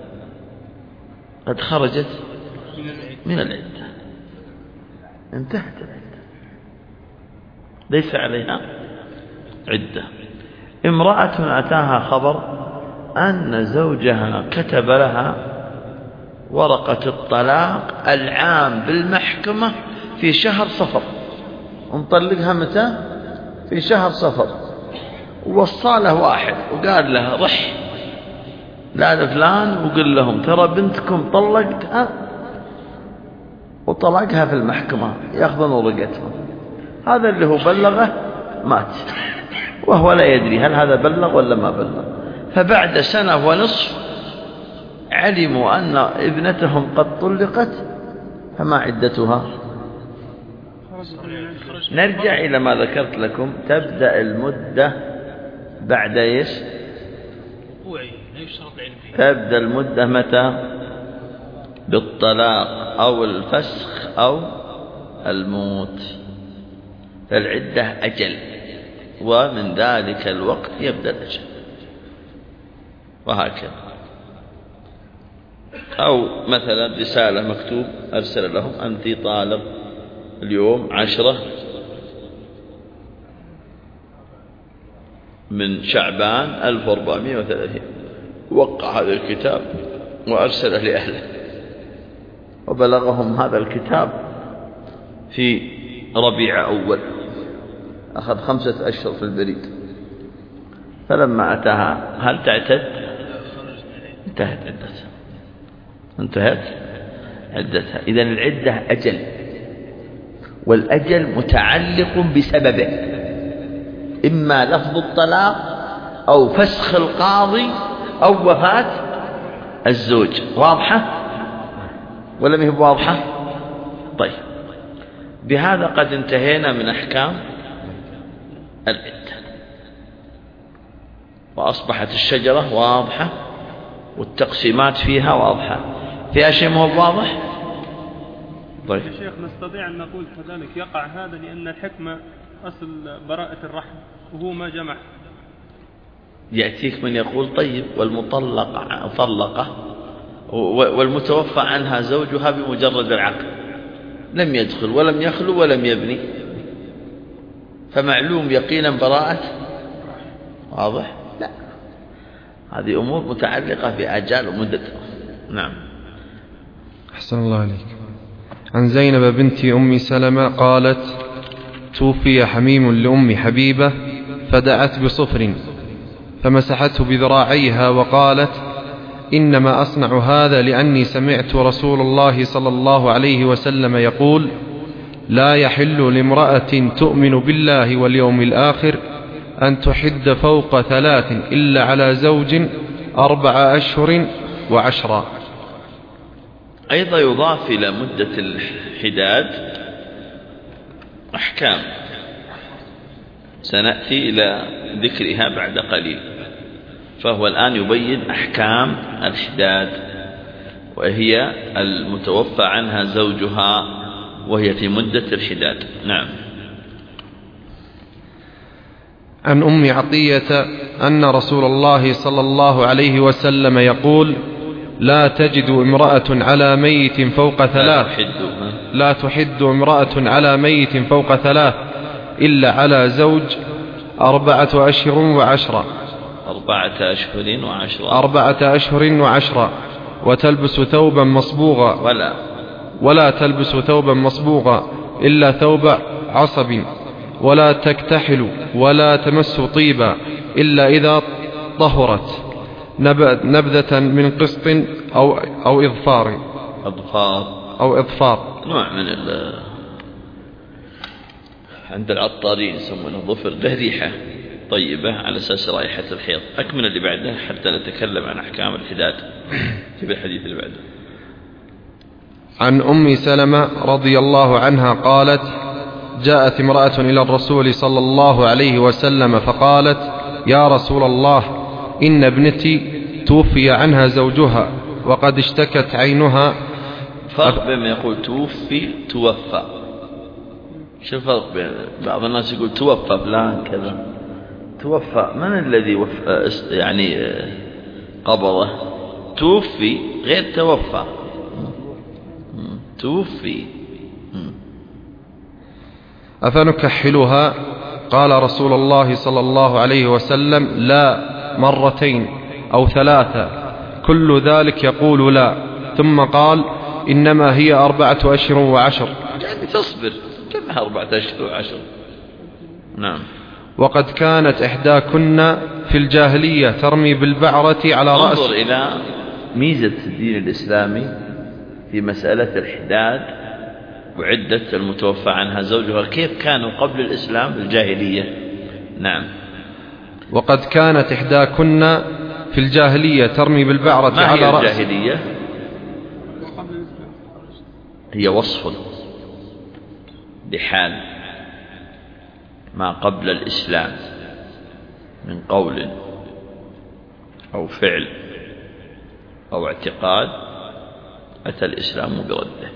قد خرجت من العدة، انتهت العدة، ليس عليها عدة. امرأة أتاها خبر أن زوجها كتب لها ورقة الطلاق العام بالمحكمة في شهر صفر، نطلقها متى؟ في شهر صفر. ووصاله واحد وقال له رح لا فلان وقل لهم ترى بنتكم طلقتها وطلقها في المحكمة، يأخذون ورقتهم. هذا اللي هو بلغه مات وهو لا يدري هل هذا بلغ ولا ما بلغ. فبعد سنة ونصف علموا أن ابنتهم قد طلقت، فما عدتها؟ نرجع إلى ما ذكرت لكم، تبدأ المدة بعد إيش؟ تبدأ المدة متى؟ بالطلاق أو الفسخ أو الموت. فالعدة أجل، ومن ذلك الوقت يبدأ الأجل، وهكذا. أو مثلا رسالة مكتوب أرسل لهم أنت طالق اليوم 10 من شعبان 1430، وقع هذا الكتاب وأرسله لأهله، وبلغهم هذا الكتاب في ربيع أول، أخذ 5 أشهر في البريد. فلما أتاها هل تعتد؟ انتهت عدتها، انتهت عدتها. إذن العدة أجل، والأجل متعلق بسببه، إما لفظ الطلاق أو فسخ القاضي أو وفاة الزوج. واضحة ولا ما هي واضحة؟ طيب، بهذا قد انتهينا من أحكام العدة، وأصبحت الشجرة واضحة والتقسيمات فيها واضحة. فيها شيء ما هو واضح؟ طيب يا شيخ، نستطيع أن نقول كذلك يقع هذا لأن الحكمة أصل براءة الرحم وهو ما جمع. يأتيك من يقول طيب والمطلقة طلقة والمتوفى عنها زوجها بمجرد العقد، لم يدخل ولم يخلو ولم يبني، فمعلوم يقينا براءة. واضح؟ لا، هذه أمور متعلقة بآجال ومدة. نعم. أحسن الله عليك. عن زينب بنت أم سلمة قالت: توفي حميم لأم حبيبة فدعت بصفر فمسحته بذراعيها وقالت: إنما أصنع هذا لأني سمعت رسول الله صلى الله عليه وسلم يقول: لا يحل لامرأة تؤمن بالله واليوم الآخر أن تحد فوق 3 إلا على زوج 4 أشهر و10. أيضا يضاف إلى مدة الحداد أحكام سنأتي إلى ذكرها بعد قليل. فهو الآن يبين أحكام الحداد، وهي المتوفى عنها زوجها وهي في مدة الحداد. نعم. عن أم عطية أن رسول الله صلى الله عليه وسلم يقول: لا تجد امرأة على ميت فوق ثلاث، لا تحد امرأة على ميت فوق ثلاث إلا على زوج 4 أشهر وعشرة، 4 أشهر وعشرة، وتلبس ثوبا مصبوغا، ولا تلبس ثوبا مصبوغا إلا ثوب عصب، ولا تكتحل ولا تمس طيبا إلا إذا طهرت، نبذة من قسط أو إظفار. نوع من عند العطارين يسمونه ظفر، له ريحة طيبة على أساس رائحة الحيض. أكمل اللي بعده حتى نتكلم عن أحكام الحداد في الحديث اللي بعده. عن أم سلمة رضي الله عنها قالت: جاءت امرأة إلى الرسول صلى الله عليه وسلم فقالت: يا رسول الله، إن ابنتي توفي عنها زوجها وقد اشتكت عينها. فرق بين يقول توفي توفى. شو الفرق بين بعض الناس يقول توفى فلان كذا، توفى من الذي يعني قبضه؟ توفي غير توفى. توفي. أفنكحلها؟ قال رسول الله صلى الله عليه وسلم: لا، 2 أو 3. كل ذلك يقول لا. ثم قال: إنما هي 4 أشهر وعشر. يعني تصبر، كم 4 أشهر وعشر؟ نعم. وقد كانت إحداكن في الجاهلية ترمي بالبعرة على رأس. انظر إلى ميزة الدين الإسلامي في مسألة الحداد وعدة المتوفى عنها زوجها، كيف كانوا قبل الإسلام بالجاهلية. نعم. وقد كانت إحداكن في الجاهلية ترمي بالبعرة على رأس. الجاهلية هي وصف لحال ما قبل الإسلام من قول أو فعل أو اعتقاد أتى الإسلام برده.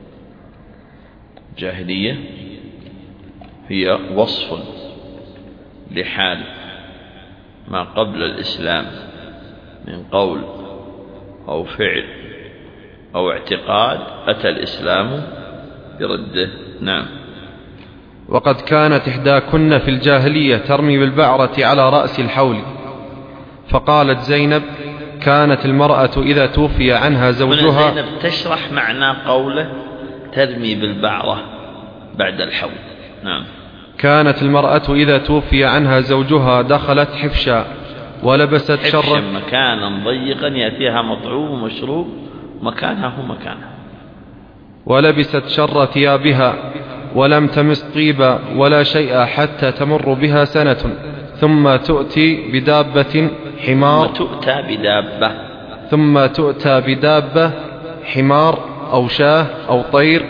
الجاهلية هي وصف لحال ما قبل الإسلام من قول أو فعل أو اعتقاد أتى الإسلام برده. نعم. وقد كانت إحداكن في الجاهلية ترمي بالبعرة على رأس الحول. فقالت زينب: كانت المرأة إذا توفي عنها زوجها. زينب تشرح معنى قوله ترمي بالبعرة بعد الحول. نعم. كانت المرأة إذا توفي عنها زوجها دخلت حفشا ولبست شر مكانا ضيقا يأتيها مطعوم ومشروب، مكانها هو مكانها. ولبست شر ثيابها ولم تمس طيبا ولا شيء حتى تمر بها سنة، ثم تؤتي بدابة حمار، ثم تؤتى بدابة حمار أو شاه أو طير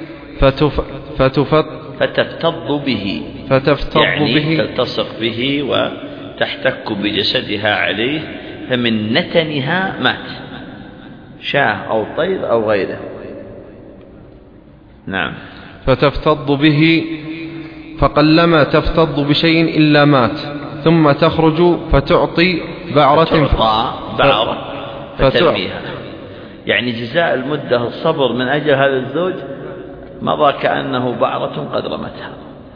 فتفتض به، يعني تلتصق به وتحتك بجسدها عليه، فمن نتنها مات، شاه أو طير أو غيره. نعم. فتفتض به، فقلما تفتض بشيء إلا مات، ثم تخرج فتعطي بعرة فترميها. يعني جزاء المدة الصبر من أجل هذا الزوج مضى كأنه بعرة قد رمتها.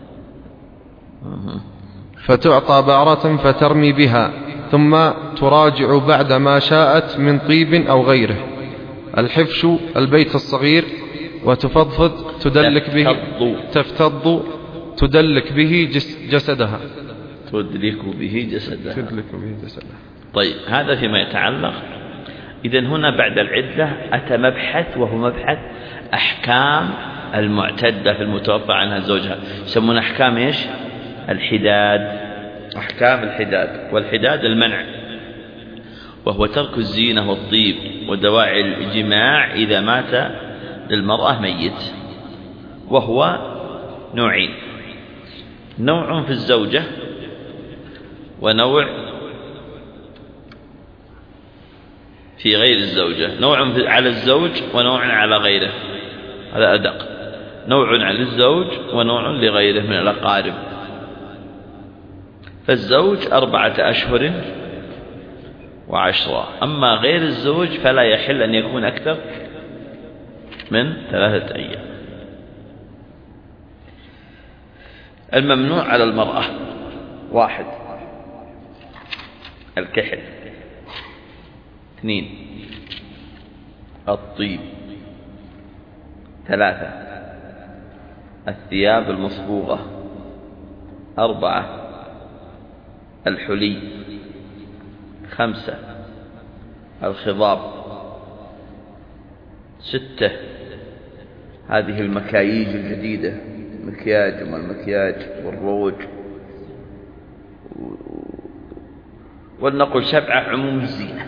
فتعطى بعرة فترمي بها، ثم تراجع بعد ما شاءت من طيب أو غيره. الحفش البيت الصغير. وتفضفض تدلك به، تفتض تدلك به جسدها. تدلك به جسدها. طيب، هذا فيما يتعلق. إذن هنا بعد العدة أتى مبحث، وهو مبحث أحكام المعتدة في المتوفى عنها زوجها. يسمون أحكام إيش؟ الحداد. أحكام الحداد. والحداد المنع، وهو ترك الزينة والطيب ودواعي الجماع إذا مات للمرأة ميت. وهو نوعين: نوع في الزوجة، ونوع في غير الزوجة. نوع على الزوج ونوع على غيره، هذا أدق. نوع على الزوج ونوع لغيره من الأقارب. فالزوج 4 أشهر و10. أما غير الزوج فلا يحل أن يكون أكثر من 3 أيام. الممنوع على المرأة: 1 الكحل، 2 الطيب، 3 الثياب المصبوغة، 4 الحلي، 5 الخضاب، 6 هذه المكاييج الجديدة، مكياج وما المكياج والروج، ولنقل 7 عموم الزينة،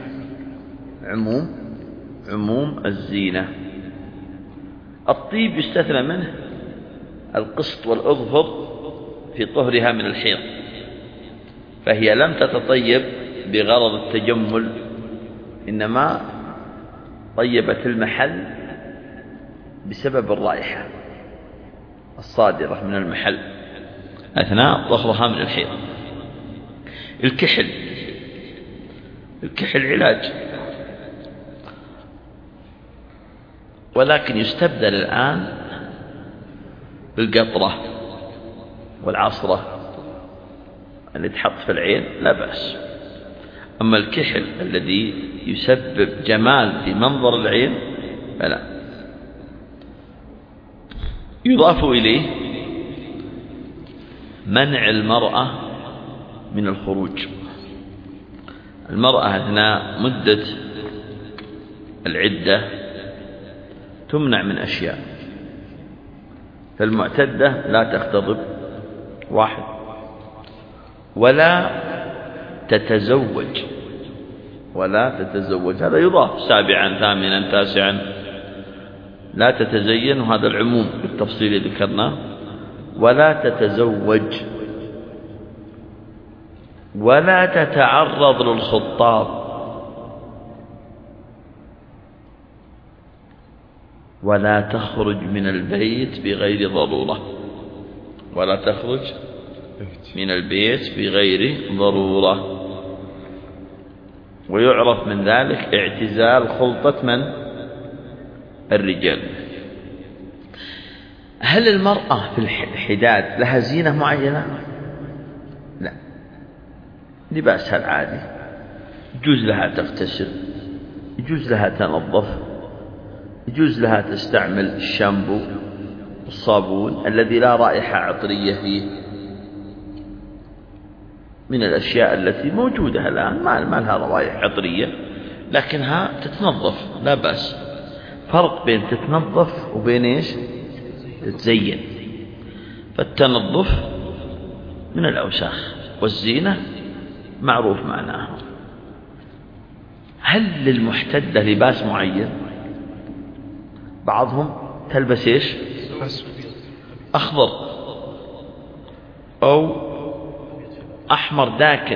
عموم الزينة. الطيب يستثنى منه القسط والأظفر في طهرها من الحيض، فهي لم تتطيب بغرض التجمل، إنما طيبت المحل بسبب الرائحة الصادرة من المحل أثناء طهرها من الحيض. الكحل علاج، ولكن يستبدل الآن بالقطرة والعصرة اللي تحط في العين، لا بأس. أما الكحل الذي يسبب جمال في منظر العين فلا. يضاف إليه منع المرأة من الخروج. المرأة أثناء مدة العدة تمنع من أشياء، فالمعتدة لا تختضب، 1 ولا تتزوج، هذا يضاف 7 8 9 لا تتزين، وهذا العموم بالتفصيل اللي ذكرناه. ولا تتزوج، ولا تتعرض للخطاب، ولا تخرج من البيت بغير ضرورة، ولا تخرج من البيت بغير ضرورة. ويعرف من ذلك اعتزال خلطة من؟ الرجال. هل المرأة في الحداد لها زينة معينة؟ لا، لباسها العادي، يجوز لها تغتسل، يجوز لها تنظف، يجوز لها تستعمل الشامبو والصابون الذي لا رائحة عطرية فيه، من الأشياء التي موجودة الآن ما لها روائح عطرية لكنها تتنظف، لا بأس. فرق بين تتنظف وبين إيش؟ تتزين. فالتنظف من الأوساخ، والزينة معروف معناها. هل للمحتدة لباس معين؟ بعضهم تلبس إيش؟ أخضر أو أحمر داكن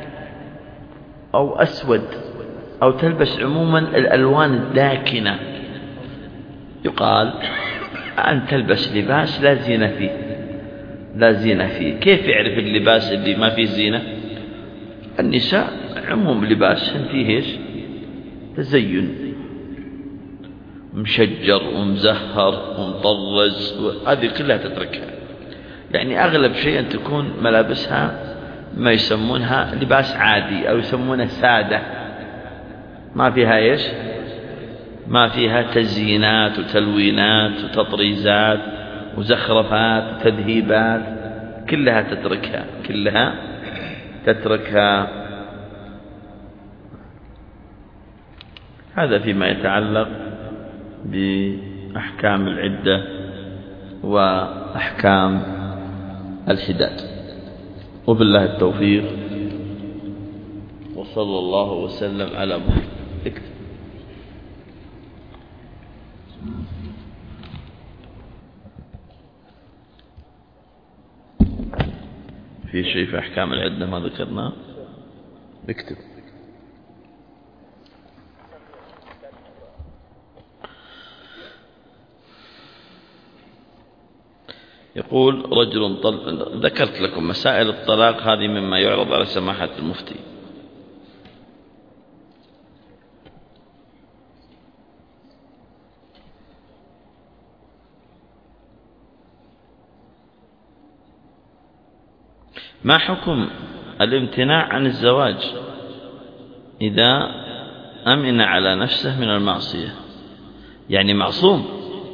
أو أسود، أو تلبس عموما الألوان الداكنة. يقال أن تلبس لباس لا زينة فيه، لا زينة فيه. كيف يعرف اللباس اللي ما فيه زينة؟ النساء عموم لباسهن فيه إيش؟ تزين، مشجر ومزهر ومطرز، هذه كلها تتركها. يعني أغلب شيء أن تكون ملابسها ما يسمونها لباس عادي، أو يسمونه سادة، ما فيها إيش؟ ما فيها تزيينات وتلوينات وتطريزات وزخرفات وتذهيبات، كلها تتركها. هذا فيما يتعلق بأحكام العدة وأحكام الحداد. وبالله التوفيق، وصلى الله وسلم على محمد. في شيء في أحكام العدة ما ذكرناه؟ اكتب. يقول يقول رجل ذكرت لكم مسائل الطلاق هذه مما يعرض على سماحة المفتي. ما حكم الامتناع عن الزواج إذا أمن على نفسه من المعصية؟ يعني معصوم.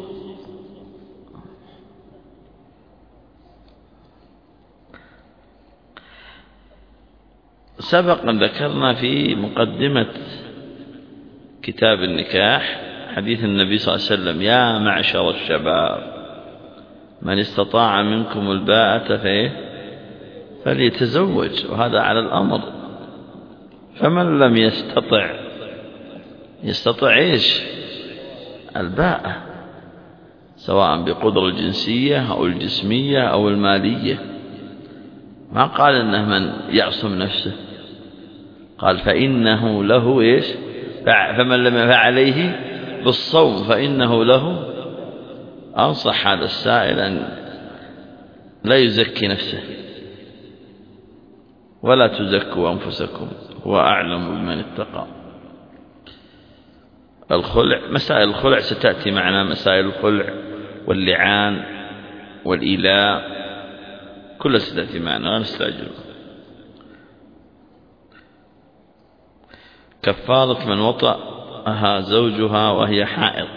سبق أن ذكرنا في مقدمة كتاب النكاح حديث النبي صلى الله عليه وسلم: يا معشر الشباب من استطاع منكم الباءة فليتزوج. وهذا على الأمر. فمن لم يستطع إيش؟ الباءة، سواء بقدرة الجنسية أو الجسمية أو المالية. ما قال إنه من يعصم نفسه، قال فإنه له إيش؟ فمن لم فعليه بالصوم فإنه له. أنصح هذا السائل أن لا يزكي نفسه، ولا تزكوا أنفسكم، هو أعلم بمن اتقى. الخلع، مسائل الخلع ستأتي معنا، مسائل الخلع واللعان والإيلاء كلها ستأتي معنا، لا نستعجل. كفارة من وطأها زوجها وهي حائض.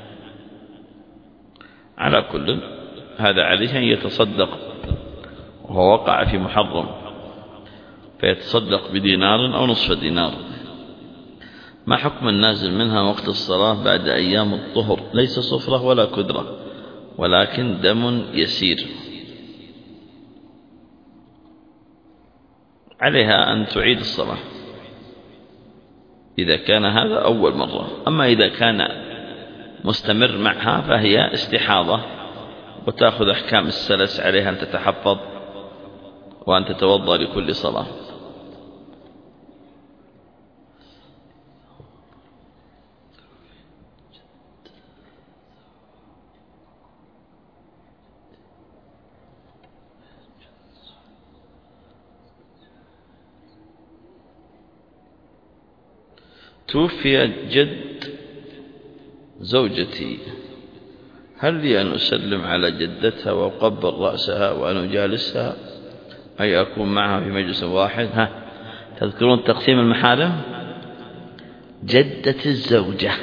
على كل هذا عليه أن يتصدق، وهو وقع في محرم، فيتصدق بدينار أو نصف دينار. ما حكم النازل منها وقت الصلاة بعد أيام الطهر؟ ليس صفرة ولا كدرة، ولكن دم يسير. عليها أن تعيد الصلاة إذا كان هذا أول مرة. أما إذا كان مستمر معها فهي استحاضة، وتأخذ أحكام السلس. عليها أن تتحفظ وأن تتوضأ لكل صلاة. توفي جد زوجتي، هل لي أن أسلم على جدتها وأقبل رأسها وأن أجالسها، أي أكون معها في مجلس واحد؟ تذكرون تقسيم المحارم؟ جدة الزوجة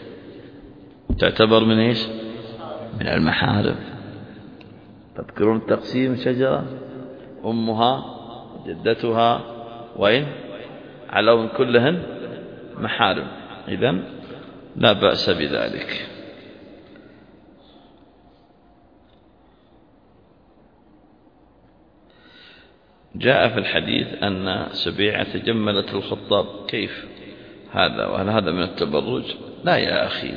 تعتبر من إيش؟ من المحارم. تذكرون تقسيم شجرة؟ أمها جدتها وين؟ علون كلهن محارم، إذن لا بأس بذلك. جاء في الحديث أن سبيعة تجملت الخطاب، كيف هذا؟ وهل هذا من التبرج؟ لا يا أخي،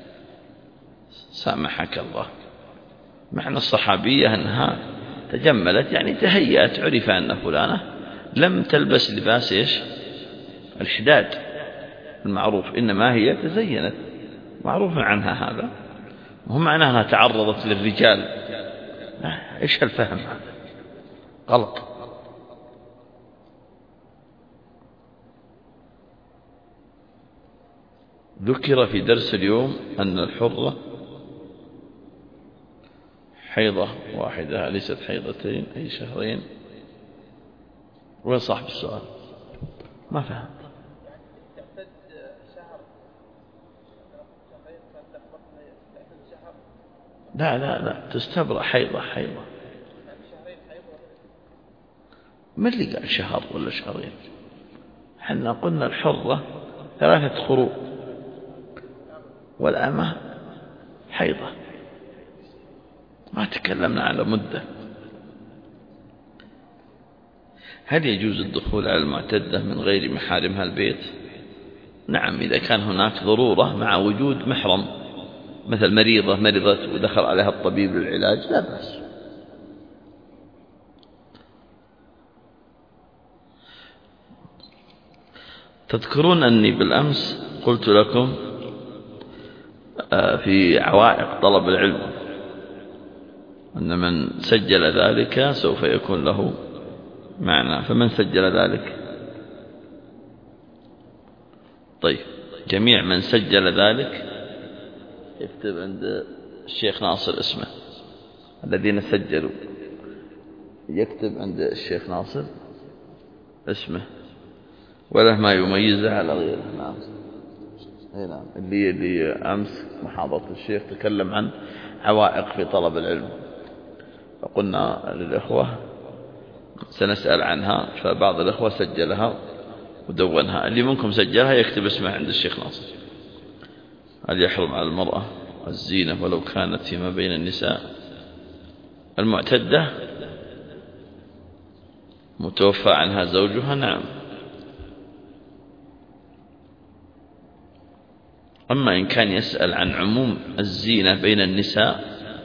سامحك الله. معنى الصحابية أنها تجملت يعني تهيأت، عرف أن فلانة لم تلبس لباس إيش؟ الحداد المعروف، إنما هي تزينت، معروف عنها هذا. وهم معناها أنها تعرضت للرجال. إيش الفهم هذا؟ غلط. ذكر في درس اليوم أن الحرة حيضة واحدة، ليست حيضتين، أي شهرين. وين صاحب السؤال؟ ما فهم. لا تستبرأ حيضة. ما اللي قال شهر ولا شهرين؟ حنا قلنا الحرة 3 قروء والأمة حيضة، ما تكلمنا على مدة. هل يجوز الدخول على المعتدة من غير محارمها البيت؟ نعم، إذا كان هناك ضرورة مع وجود محرم، مثل مريضة ودخل عليها الطبيب للعلاج، لا بأس. تذكرون أني بالأمس قلت لكم في عوائق طلب العلم أن من سجل ذلك سوف يكون له معنى. فمن سجل ذلك؟ طيب، جميع من سجل ذلك يكتب عند الشيخ ناصر اسمه. الذين سجلوا يكتب عند الشيخ ناصر اسمه وله ما يميزه على غيره. نعم. نعم. اللي أمس محاضرة الشيخ تكلم عن عوائق في طلب العلم، فقلنا للإخوة سنسأل عنها، فبعض الإخوة سجلها ودونها. اللي منكم سجلها يكتب اسمه عند الشيخ ناصر. هل يحرم على المرأة الزينة ولو كانت فيما بين النساء المعتدة متوفى عنها زوجها؟ نعم. أما إن كان يسأل عن عموم الزينة بين النساء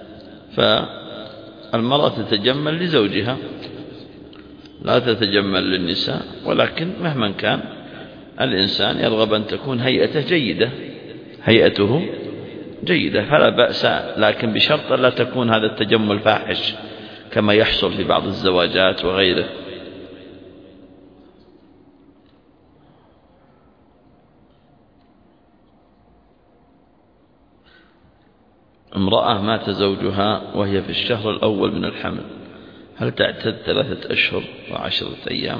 فالمرأة تتجمل لزوجها لا تتجمل للنساء، ولكن مهما كان الإنسان يرغب أن تكون هيئته جيدة فلا بأس، لكن بشرط لا تكون هذا التجمل فاحش كما يحصل في بعض الزواجات وغيره. امرأة مات زوجها وهي في الشهر الأول من الحمل، هل تعتد 3 أشهر و10 أيام؟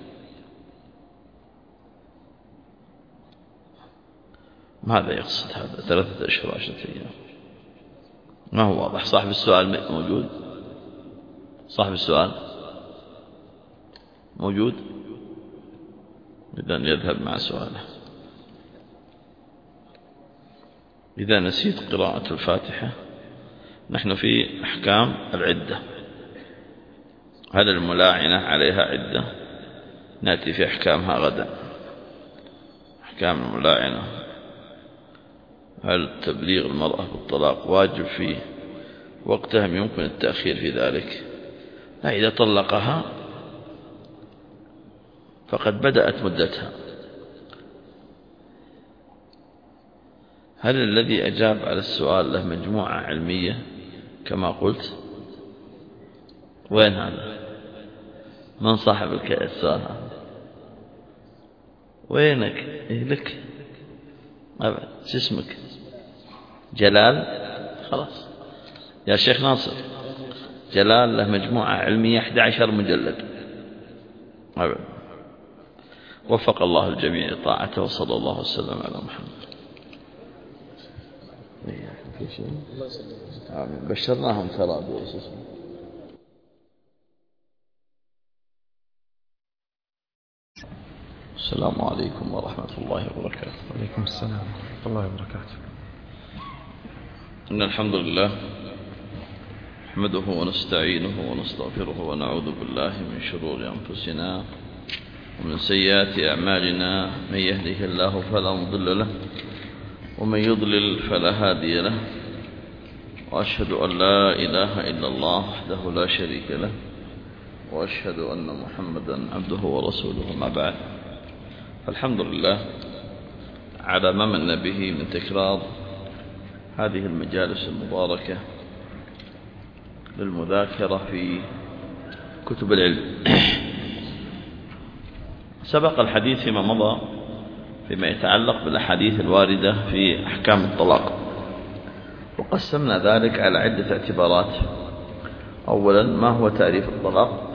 ماذا يقصد هذا 3 أشهر و10 أيام؟ ما هو واضح. صاحب السؤال موجود؟ صاحب السؤال موجود؟ إذن يذهب مع سؤاله. إذا نسيت قراءة الفاتحة. نحن في أحكام العدة. هل الملاعنة عليها عدة؟ نأتي في أحكامها غدا. أحكام الملاعنة، هل تبليغ المرأة بالطلاق واجب فيه وقتها يمكن التأخير في ذلك؟ لا، إذا طلقها فقد بدأت مدتها. هل الذي أجاب على السؤال له مجموعة علمية كما قلت؟ وين هذا؟ من صاحب السؤال؟ وينك؟ لك أبدا. شو اسمك؟ جلال؟ خلاص يا شيخ ناصر، جلال له مجموعة علمية 11 مجلد أبدا. وفق الله الجميع لطاعته، وصلى الله وسلم على محمد. بشرناهم ترى السلام عليكم ورحمة الله وبركاته. وعليكم السلام ورحمة الله وبركاته. إن الحمد لله نحمده ونستعينه ونستغفره ونعوذ بالله من شرور أنفسنا ومن سيئات أعمالنا. من يهده الله فلا مضل له ومن يضلل فلا هادي له، وأشهد أن لا إله إلا الله وحده لا شريك له، وأشهد أن محمدا عبده ورسوله. ما بعد، فالحمد لله على ما من به من تكرار هذه المجالس المباركة للمذاكرة في كتب العلم. سبق الحديث فيما مضى فيما يتعلق بالأحاديث الواردة في أحكام الطلاق، وقسمنا ذلك على عدة اعتبارات. أولا، ما هو تعريف الطلاق؟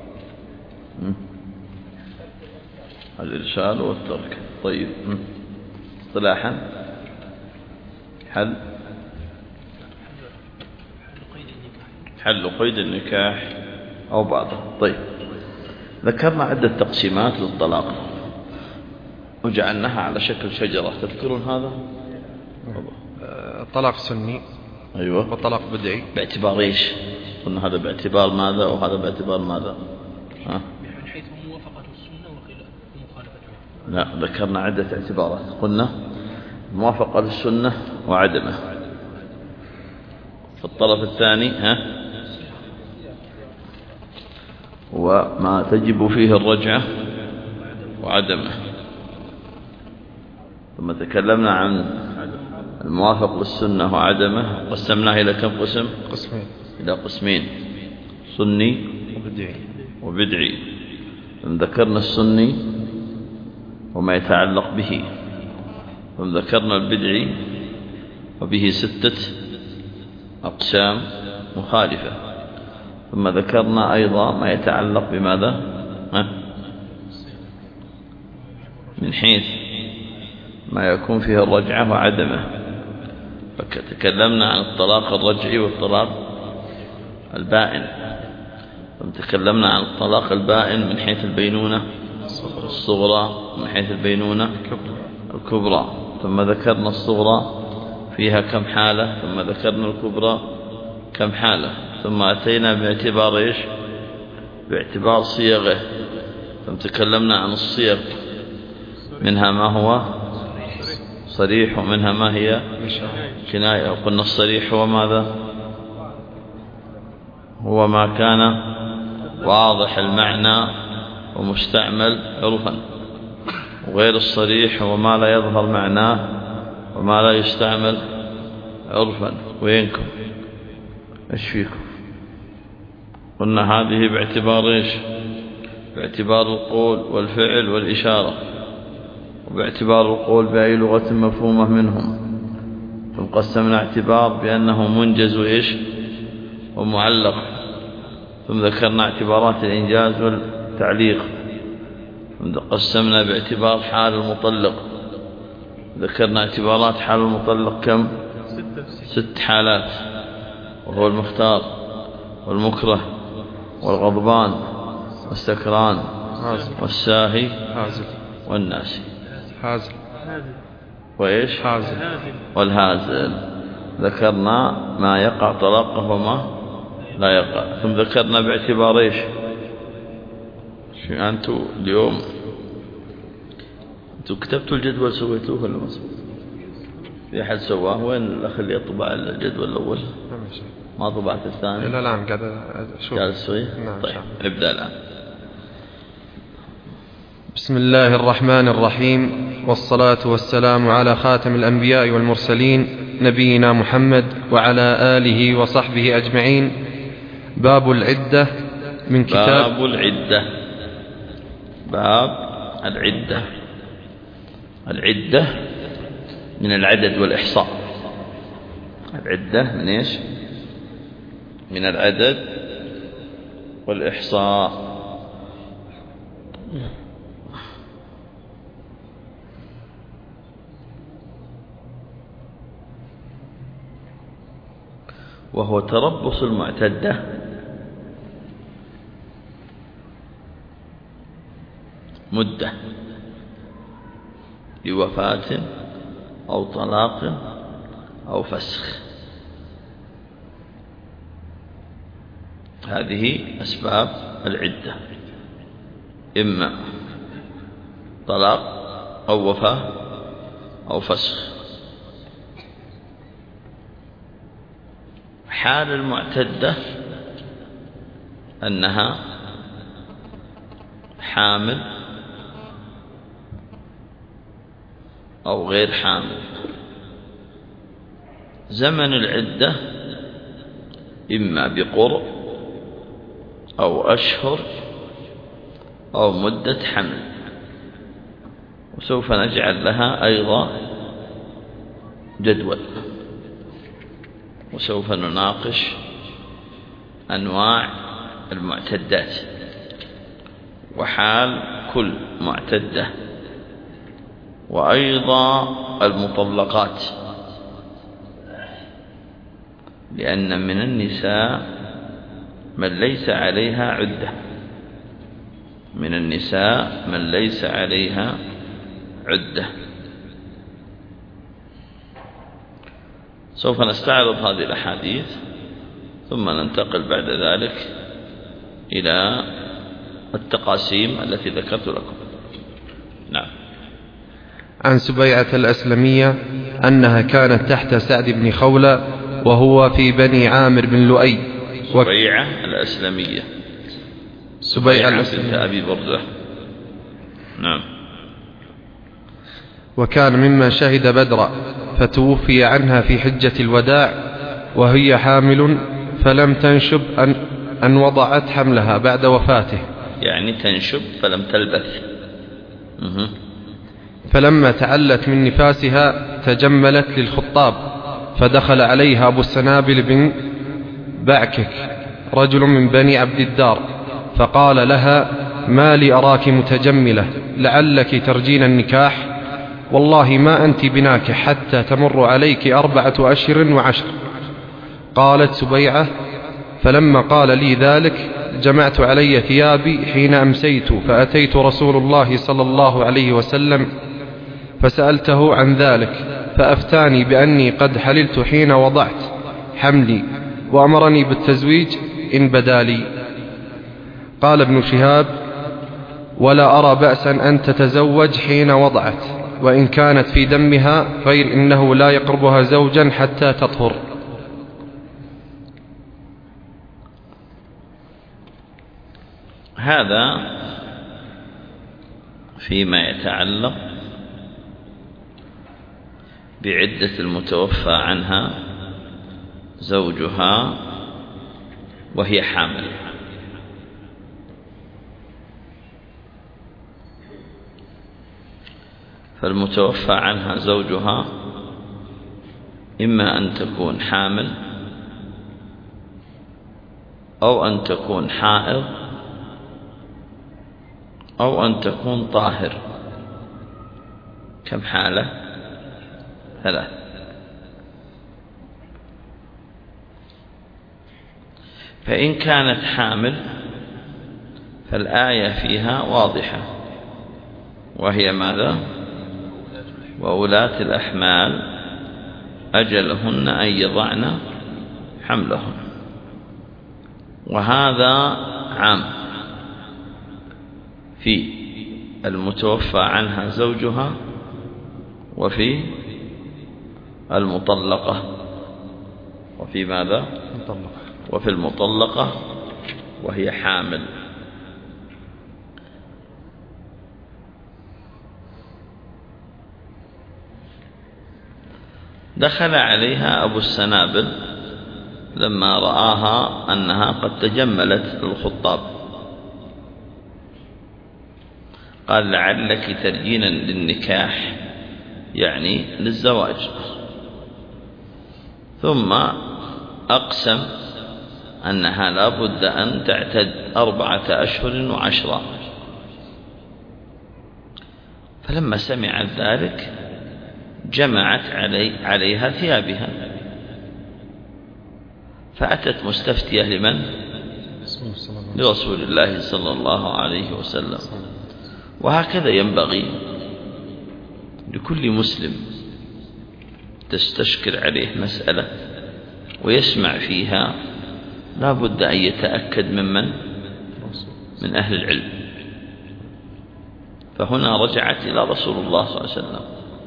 الإرسال والترك. طيب، اصطلاحا حل قيد النكاح أو بعضه. طيب، ذكرنا عدة تقسيمات للطلاق وجعلناها على شكل شجرة. تذكرون هذا؟ طلاق سني، أيوة، وطلاق بدعي. باعتبار إيش؟ قلنا هذا باعتبار ماذا وهذا باعتبار ماذا؟ من حيث موافقة السنة ومخالفتها. لا، ذكرنا عدة اعتبارات. قلنا موافقة للسنة وعدمه. في الطرف الثاني وما تجب فيه الرجعة وعدمه. ثم تكلمنا عن الموافق للسنة وعدمه قسمناه إلى كم قسم؟ قسمين. إلى قسمين: سني وبدعي. ذكرنا السني وما يتعلق به، وذكرنا البدعي وبه 6 أقسام مخالفة، ثم ذكرنا أيضا ما يتعلق بماذا؟ من حيث ما يكون فيه الرجعة وعدمه. فتكلمنا عن الطلاق الرجعي والطلاق البائن، تكلمنا عن الطلاق البائن من حيث البينونة الصغرى ومن حيث البينونة الكبرى، ثم ذكرنا الصغرى فيها كم حالة، ثم ذكرنا الكبرى كم حالة، ثم أتينا باعتبار إيش؟ باعتبار صيغه، ثم تكلمنا عن الصيغ، منها ما هو صريح ومنها ما هي كناية. وقلنا الصريح هو ماذا؟ هو ما كان واضح المعنى ومستعمل عرفا، وغير الصريح هو ما لا يظهر معناه وما لا يستعمل عرفا. وينكم ايش فيكم؟ قلنا هذه باعتبار ايش؟ باعتبار القول والفعل والإشارة، وباعتبار القول بأي لغة مفهومة منهم. ثم قسمنا اعتبار بأنه منجز ايش؟ ومعلق. ثم ذكرنا اعتبارات الإنجاز والتعليق. ثم قسمنا باعتبار حال المطلق، ذكرنا اعتبارات حال المطلق كم؟ 6 حالات، وهو المختار والمكره والغضبان والسكران والساهي والناسي وإيش؟ والهازل. ذكرنا ما يقع طلاقه وما لا يقع. ثم ذكرنا باعتبار إيش؟ شو أنتوا اليوم أنتوا كتبتوا الجدول سويتوه ولا ما سويتوه؟ في أحد سواه؟ وين الأخ اللي يطبع الجدول الأول؟ ما طبعت الثاني؟ لا الآن قاعد أشوف. قاعد تسويه؟ طيب نبدأ الآن. بسم الله الرحمن الرحيم، والصلاة والسلام على خاتم الأنبياء والمرسلين نبينا محمد وعلى آله وصحبه أجمعين. باب العدة من كتاب باب العدة. باب العدة. العدة من العدد والإحصاء. العدة من إيش؟ من العدد والإحصاء. وهو تربص المعتدة مدة لوفاة أو طلاق أو فسخ. هذه أسباب العدة: إما طلاق أو وفاة أو فسخ. حال المعتدة أنها حامل أو غير حامل. زمن العدة إما بقرء أو أشهر أو مدة حمل. وسوف نجعل لها أيضا جدول، وسوف نناقش أنواع المعتدات وحال كل معتدة، وأيضا المطلقات، لأن من النساء من ليس عليها عدة. من النساء من ليس عليها عدة. سوف نستعرض هذه الأحاديث ثم ننتقل بعد ذلك إلى التقاسيم التي ذكرت لكم. نعم. عن سبيعة الأسلمية أنها كانت تحت سعد بن خولة وهو في بني عامر بن لؤي. سبيعة الأسلمية. سبيعة بنت أبي برزة. نعم. وكان ممن شهد بدرا، فتوفي عنها في حجة الوداع وهي حامل فلم تنشب أن وضعت حملها بعد وفاته. يعني تنشب فلم تلبث. فلما تعلت من نفاسها تجملت للخطاب، فدخل عليها أبو السنابل بن بعكك رجل من بني عبد الدار، فقال لها: ما لي أراك متجملة، لعلك ترجين النكاح؟ والله ما أنت بناكح حتى تمر عليك 4 أشهر و10. قالت سبيعة: فلما قال لي ذلك جمعت علي ثيابي حين أمسيت، فأتيت رسول الله صلى الله عليه وسلم فسألته عن ذلك، فأفتاني بأني قد حللت حين وضعت حملي، وأمرني بالتزويج إن بدا لي. قال ابن شهاب: ولا أرى بأسا أن تتزوج حين وضعت، وإن كانت في دمها، غير إنه لا يقربها زوجا حتى تطهر. هذا فيما يتعلق بعدة المتوفى عنها زوجها وهي حامل. فالمتوفى عنها زوجها إما أن تكون حامل أو أن تكون حائض أو أن تكون طاهر. كم حالة؟ 3. فإن كانت حامل فالآية فيها واضحة، وهي ماذا؟ وأولاة الأحمال أجلهن أن يضعن حملهن. وهذا عام في المتوفى عنها زوجها وفي المطلقة. وفي ماذا؟ وفي المطلقة وهي حامل. دخل عليها أبو السنابل لما رآها أنها قد تجملت للخطاب، قال: لعلك ترجين للنكاح، يعني للزواج. ثم أقسم أنها لا بد أن تعتد 4 أشهر و10. فلما سمعت ذلك جمعت عليها ثيابها، فأتت مستفتية لمن؟ لرسول الله صلى الله عليه وسلم. وهكذا ينبغي لكل مسلم تستشكل عليه مسألة ويسمع فيها، لا بد أن يتأكد من أهل العلم. فهنا رجعت إلى رسول الله صلى الله عليه وسلم.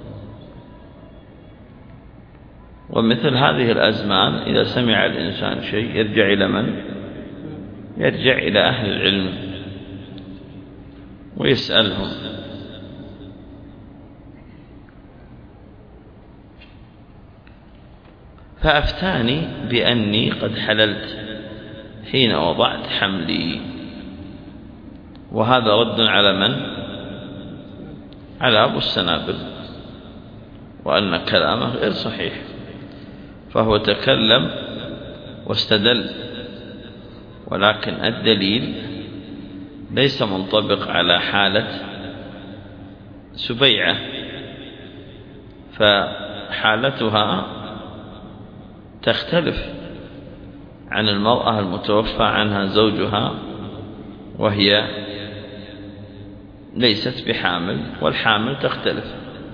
ومثل هذه الأزمان إذا سمع الإنسان شيء يرجع إلى من؟ يرجع إلى أهل العلم ويسألهم. فأفتاني بأني قد حللت حين وضعت حملي. وهذا رد على من؟ على أبو السنابل، وأن كلامه غير صحيح. فهو تكلم واستدل، ولكن الدليل ليس منطبق على حالة سبيعة، فحالتها تختلف عن المرأة المتوفى عنها زوجها وهي ليست بحامل، والحامل تختلف.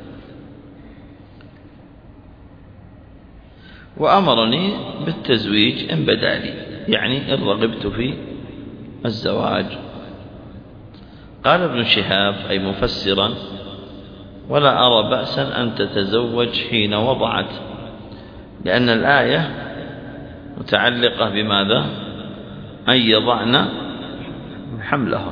وأمرني بالتزويج إن بدا لي، يعني إن رغبت في الزواج. قال ابن شهاب أي مفسرا: ولا أرى بأسا أن تتزوج حين وضعت، لأن الآية متعلقة بماذا؟ أن يضعن حملهن،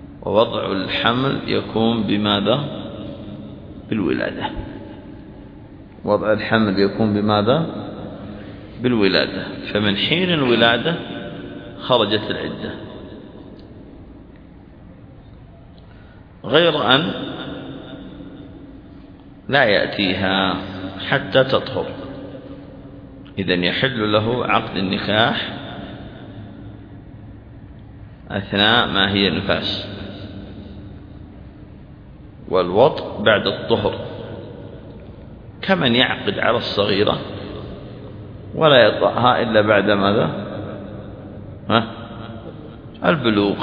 ووضع الحمل يكون بماذا؟ بالولادة. وضع الحمل يكون بماذا؟ بالولادة. فمن حين الولادة خرجت العدة، غير أن لا يأتيها حتى تطهر. إذن يحل له عقد النكاح أثناء ما هي نفاس، والوطء بعد الطهر، كمن يعقد على الصغيرة ولا يطأها إلا بعد ماذا؟ البلوغ،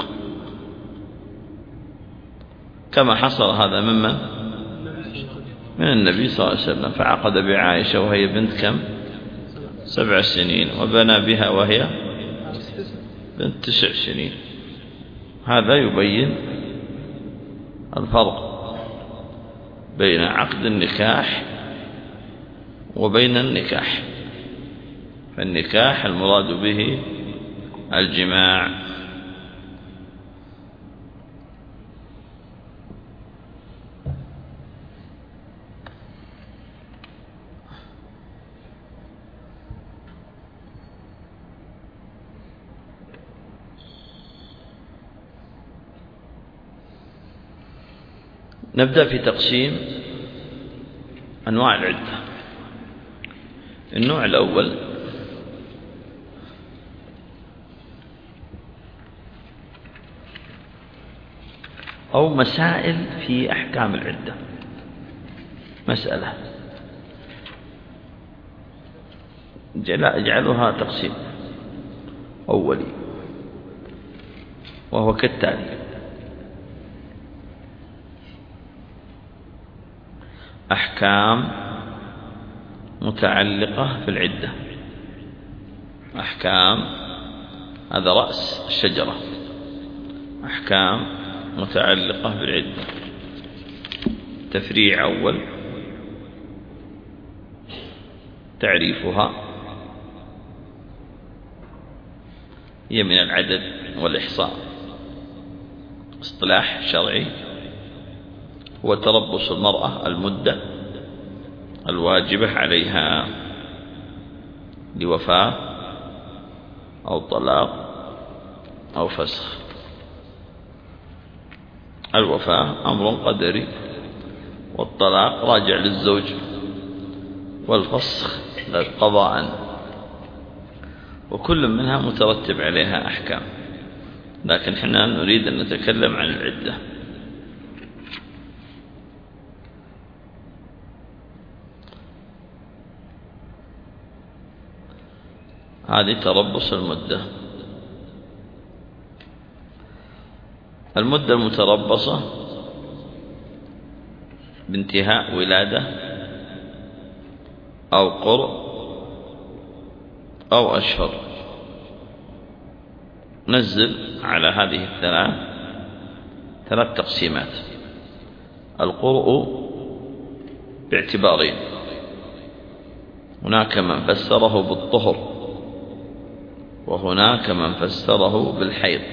كما حصل هذا ممن؟ من النبي صلى الله عليه وسلم، فعقد بعائشة وهي بنت كم؟ 7 سنين، وبنى بها وهي بنت 9 سنين. هذا يبين الفرق بين عقد النكاح وبين النكاح. فالنكاح المراد به الجماع. نبدأ في تقسيم أنواع العدة. النوع الأول أو مسائل في أحكام العدة. مسألة اجعلها تقسيم أولي، وهو كالتالي: أحكام متعلقة في العدة. أحكام، هذا رأس الشجرة، أحكام متعلقة بالعدة. تفريع أول: تعريفها، هي من العدد والإحصاء. اصطلاح شرعي هو تربص المرأة المدة الواجبة عليها لوفاة أو طلاق أو فسخ. الوفاة أمر قدري، والطلاق راجع للزوج، والفسخ قضاء، وكل منها مترتب عليها أحكام، لكن حنا نريد أن نتكلم عن العدة. هذه تربص المدة. المدة المتربصة بانتهاء ولادة أو قرء أو أشهر. نزل على هذه ثلاث تقسيمات. القرء باعتبارين: هناك من فسره بالطهر، وهناك من فسره بالحيض.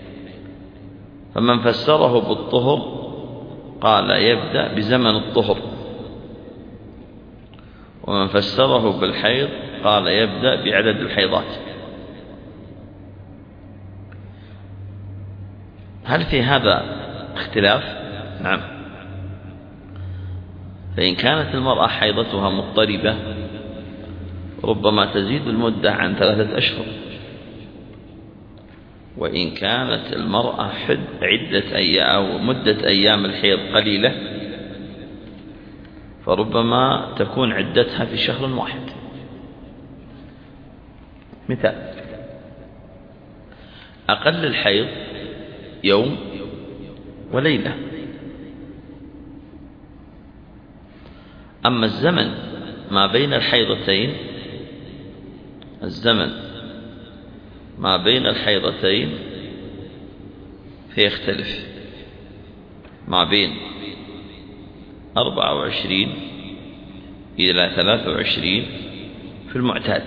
فمن فسره بالطهر قال يبدأ بزمن الطهر، ومن فسره بالحيض قال يبدأ بعدد الحيضات. هل في هذا اختلاف؟ نعم. فإن كانت المرأة حيضتها مضطربة ربما تزيد المدة عن 3 أشهر، وإن كانت المرأة عدة أيام أو مدة أيام الحيض قليلة فربما تكون عدتها في شهر واحد. مثال: أقل الحيض يوم وليلة، أما الزمن ما بين الحيضتين، الزمن ما بين الحيضتين فيختلف، ما بين 24 إلى 23 في المعتاد.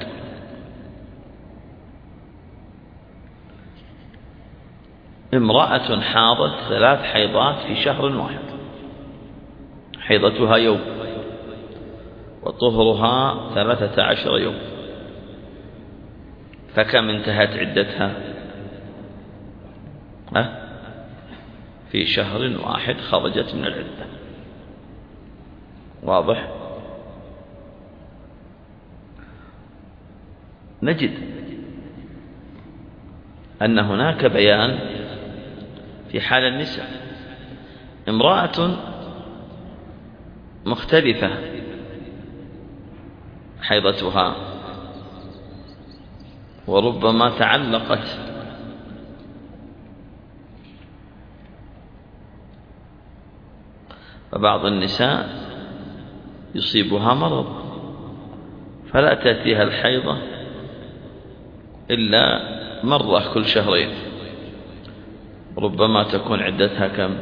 امرأة حاضت 3 حيضات في شهر واحد، حيضتها يوم، وطهرها 13 يوم، فكم انتهت عدتها؟ في شهر واحد خرجت من العدة. واضح؟ نجد أن هناك بيان في حال النساء. امرأة مختلفة حيضتها، وربما تعلقت فبعض النساء يصيبها مرض فلا تأتيها الحيضة إلا مرة كل شهرين، ربما تكون عدتها كم؟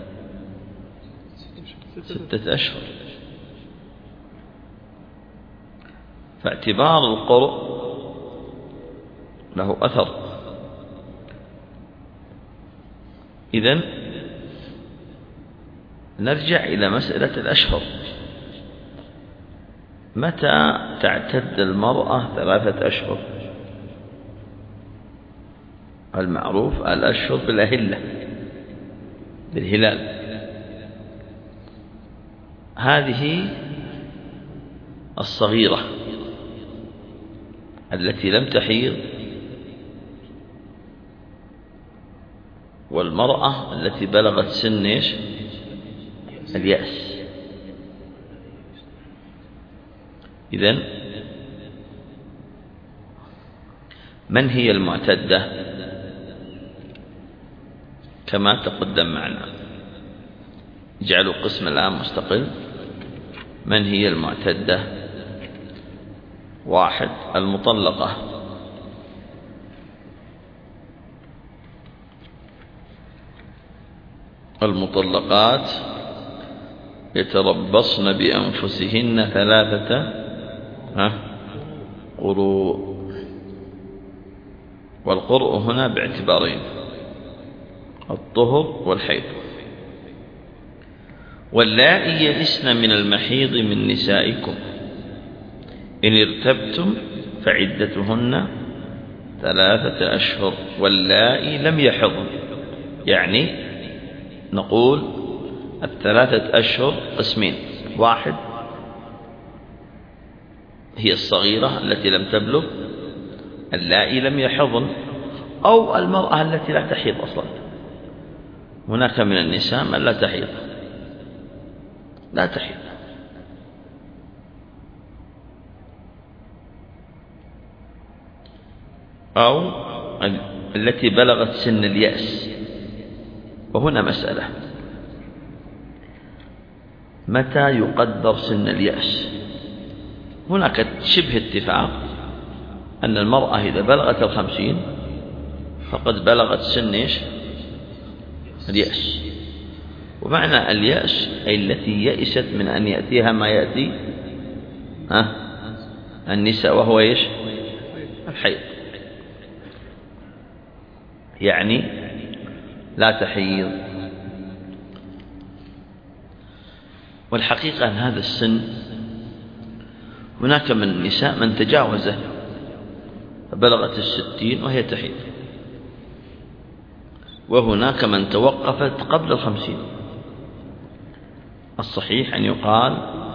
6 أشهر. فاعتبار القرء له أثر. إذن نرجع إلى مسألة الأشهر. متى تعتد المرأة 3 أشهر؟ المعروف الأشهر بالأهلة، بالهلال. هذه الصغيرة التي لم تحيض، والمرأة التي بلغت سن اليأس. إذن من هي المعتدة كما تقدم معنا؟ اجعلوا قسم الآن مستقل. من هي المعتدة؟ 1 المطلقة. المطلقات يتربصن بأنفسهن 3 قروء. والقرء هنا باعتبارين: الطهر والحيض. واللائي يئسن من المحيض من نسائكم إن ارتبتم فعدتهن 3 أشهر واللائي لم يحضن. يعني نقول 3 أشهر قسمين: 1 هي الصغيرة التي لم تبلغ، اللائي لم يحضن، أو المرأة التي لا تحيض أصلا. هناك من النساء من لا تحيض، لا تحيض. أو التي بلغت سن اليأس. وهنا مسألة: متى يقدر سن اليأس؟ هناك شبه اتفاق أن المرأة إذا بلغت 50 فقد بلغت سن اليأس. ومعنى اليأس أي التي يئست من أن يأتيها ما يأتي النساء، وهو الحيض. يعني لا تحيض. والحقيقة أن هذا السن هناك من النساء من تجاوزه فبلغت 60 وهي تحيض، وهناك من توقفت قبل 50. الصحيح أن يقال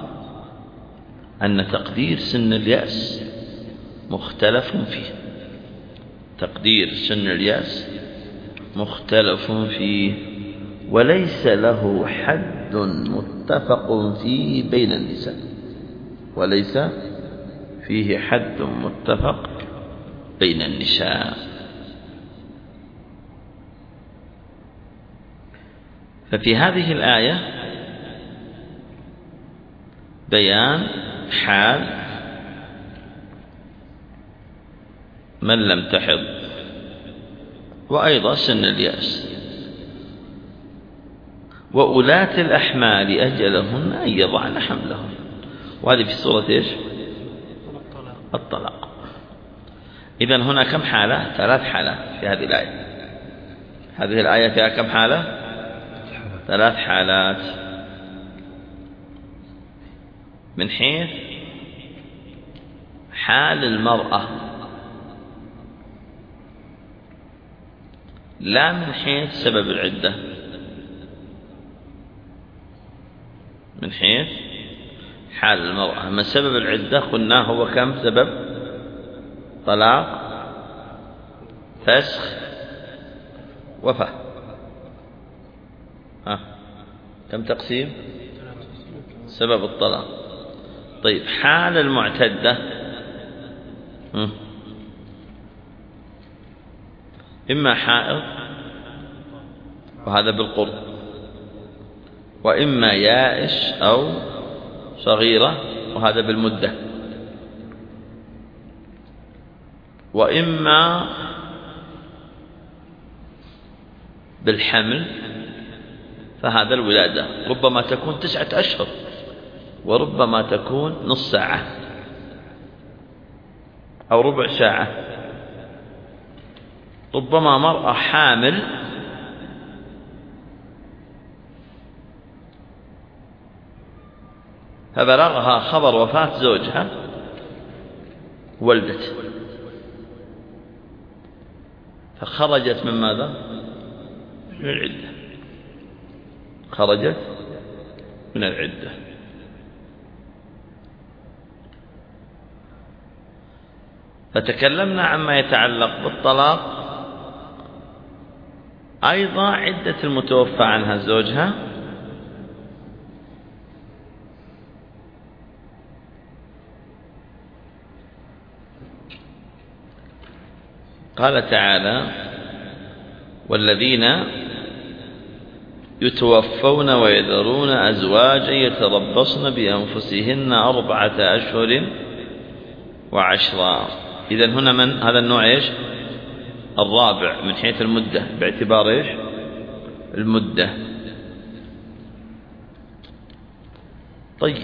أن تقدير سن اليأس مختلف فيه. تقدير سن اليأس مختلف فيه، وليس له حد متفق فيه بين النساء، وليس فيه حد متفق بين النساء. ففي هذه الآية بيان حال من لم تحض، وأيضا سن اليأس. وأولاة الأحمال أجلهن أن يضعن حملهن. وهذه في سورة الطلاق. إذن هنا كم حالة؟ 3 حالات في هذه الآية. هذه الآية فيها كم حالة؟ 3 حالات. من حيث حال المرأة لا من حيث سبب العدة، من حيث حال المرأة. ما سبب العدة قلنا هو كم سبب؟ طلاق، فسخ، وفاة. كم تقسيم؟ سبب الطلاق. طيب حال المعتدة إما حائض وهذا بالقرب، وإما يائش أو صغيرة وهذا بالمدة، وإما بالحمل فهذا الولادة، ربما تكون 9 أشهر وربما تكون نص ساعة أو ربع ساعة. ربما مرأة حامل فبلغها خبر وفاة زوجها ولدت، فخرجت من ماذا؟ من العدة، خرجت من العدة. فتكلمنا عما يتعلق بالطلاق. أيضا عدة المتوفى عنها زوجها قال تعالى: والذين يتوفون ويذرون أزواجا يتربصن بأنفسهن 4 أشهر و10. إذن هنا من هذا النوع إيش؟ الرابع من حيث المدة، باعتبار إيش؟ المدة. طيب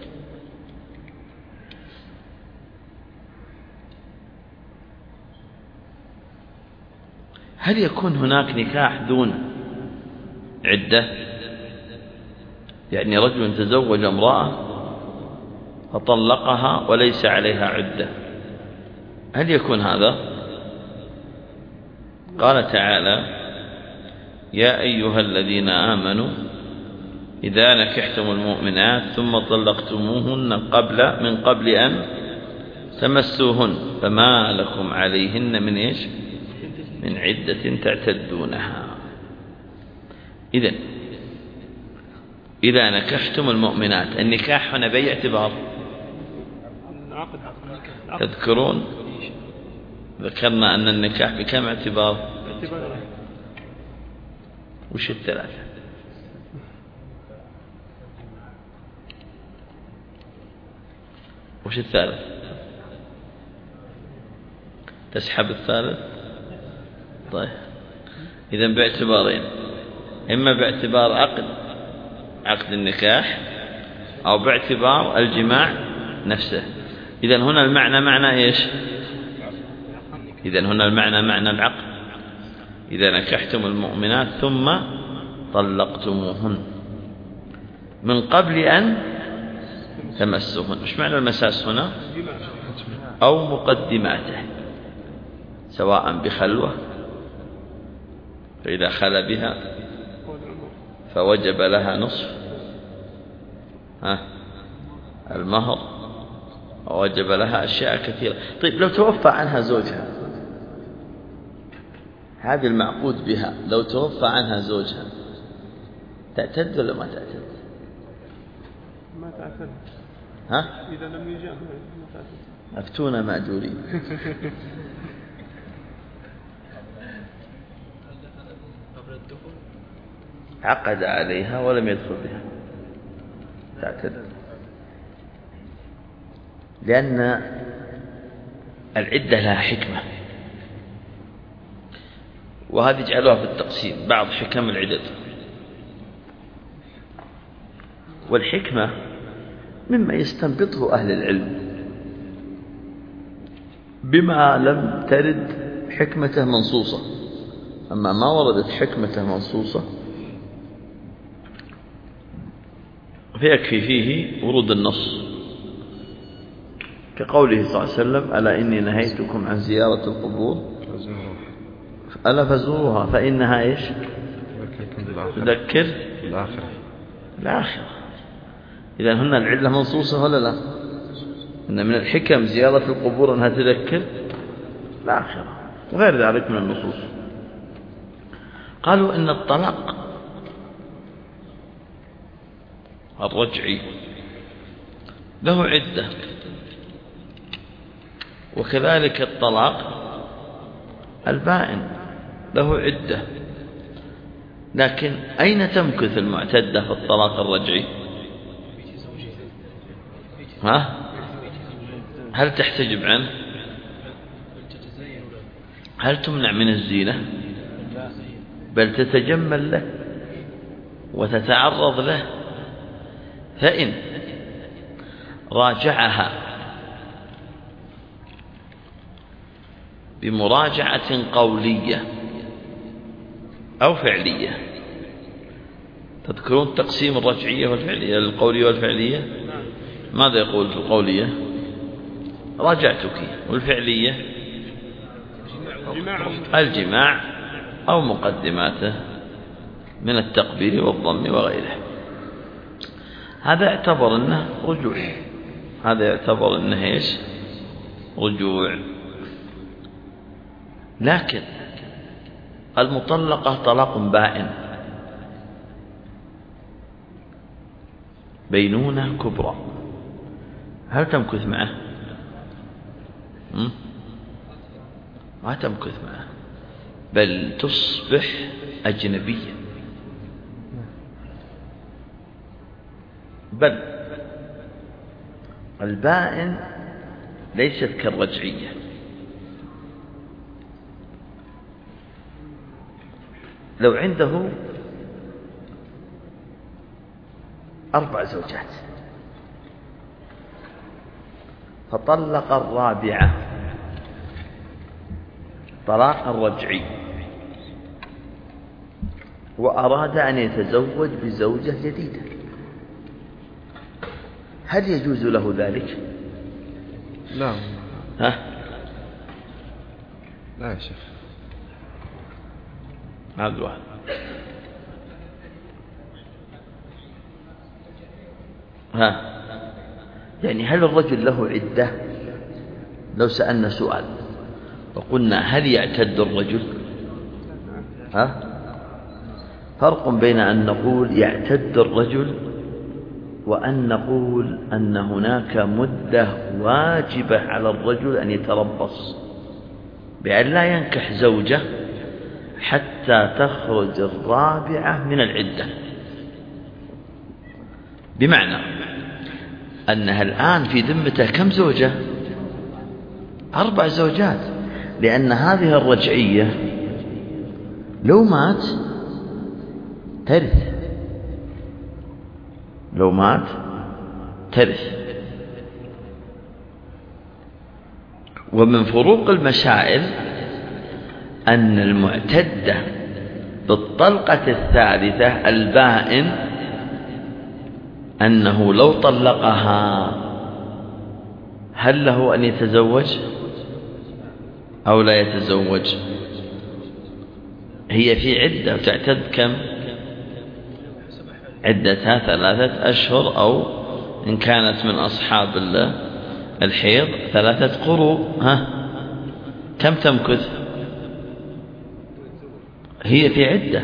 هل يكون هناك نكاح دون عدة؟ يعني رجل تزوج امرأة فطلقها وليس عليها عدة، هل يكون هذا؟ قال تعالى: يا أيها الذين آمنوا إذا نكحتم المؤمنات ثم طلقتموهن من قبل أن تمسوهن فما لكم عليهن من إيش؟ من عدة تعتدونها. إذن إذا نكحتم المؤمنات، النكاح هنا بأي اعتبار؟ تذكرون ذكرنا أن النكاح بكم اعتبار؟ وش الثلاثة؟ وش الثالث؟ تسحب الثالث؟ طيب إذن باعتبارين، إما باعتبار عقد النكاح أو باعتبار الجماع نفسه. إذن هنا المعنى معنى إيش؟ إذن هنا المعنى معنى العقد. إذا نكحتم المؤمنات ثم طلقتموهن من قبل أن تمسوهن. إيش معنى المساس هنا؟ أو مقدماته، سواء بخلوة فإذا خلى بها فوجب لها نصف المهر، ووجب لها أشياء كثيرة. طيب لو توفى عنها زوجها، هذه المعقود بها لو توفى عنها زوجها تعتد ولا ما تعتد؟ ما تعتد. إذا لم يجأ ما تعتد. أفتونا مأجورين. عقد عليها ولم يدخل بها تعتد، لأن العدة لها حكمة، وهذه جعلوها في التقسيم بعض حكم العدد. والحكمة مما يستنبطه أهل العلم بما لم ترد حكمته منصوصة. أما ما وردت حكمته منصوصة فيكفي فيه ورود النص، كقوله صلى الله عليه وسلم ألا إني نهيتكم عن زيارة القبور ألا فزوروها فإنها إيش تذكر الآخرة. إذن هنا العلة منصوصة ولا لا؟ إن من الحكم زيارة القبور أنها تذكر الآخرة وغير ذلك من النصوص. قالوا إن الطلاق الرجعي له عدة، وكذلك الطلاق البائن له عدة، لكن أين تمكث المعتدة في الطلاق الرجعي؟ هل تحتجب عنه؟ هل تمنع من الزينة؟ بل تتجمل له وتتعرض له. فإن راجعها بمراجعة قولية أو فعلية، تذكرون تقسيم الرجعية والفعلية القولية والفعلية؟ ماذا يقول في القولية؟ راجعتك، والفعلية الجماع أو مقدماته من التقبيل والضم وغيره. هذا يعتبر أنه رجوع، هذا يعتبر أنه إيش؟ رجوع. لكن المطلقة طلاق بائن بينونة كبرى، هل تمكث معه؟ ما تمكث معه، بل تصبح أجنبية. بل البائن ليست كالرجعية. لو عنده 4 زوجات فطلق الرابعة طلاقا رجعي وأراد أن يتزوج بزوجة جديدة، هل يجوز له ذلك؟ لا. لا يا شيخ. هذا الواحد. يعني هل الرجل له عدة؟ لو سألنا سؤال وقلنا هل يعتد الرجل؟ فرق بين أن نقول يعتد الرجل وأن نقول أن هناك مدة واجبة على الرجل أن يتربص بأن لا ينكح زوجة حتى تخرج الرابعة من العدة. بمعنى أنها الآن في ذمته كم زوجة؟ 4 زوجات، لأن هذه الرجعية لو مات ترث، لو مات ترث. ومن فروق المسائل أن المعتدة بالطلقة الثالثة البائن أنه لو طلقها هل له أن يتزوج أو لا يتزوج؟ هي في عدة تعتد كم؟ عدتها 3 أشهر، أو إن كانت من أصحاب الحيض 3 قروء. كم تمكث؟ هي في عدة.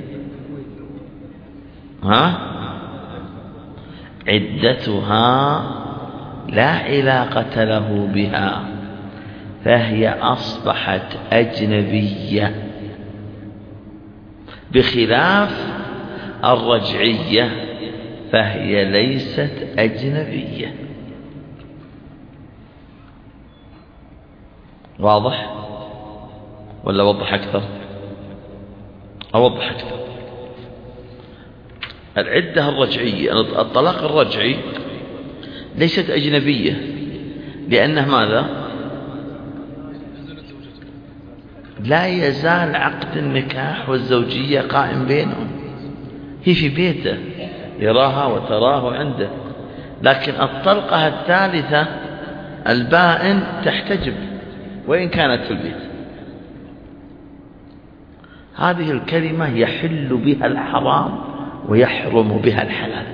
عدتها لا علاقة له بها، فهي أصبحت أجنبية، بخلاف الرجعية فهي ليست أجنبية. واضح ولا أوضح أكثر؟ أوضح أكثر. العدة الرجعية، الطلاق الرجعي ليست أجنبية، لأنه ماذا؟ لا يزال عقد النكاح والزوجية قائم بينهم، هي في بيته يراها وتراه عنده. لكن الطلقة الثالثة البائن تحتجب وإن كانت في البيت. هذه الكلمة يحل بها الحرام ويحرم بها الحلال.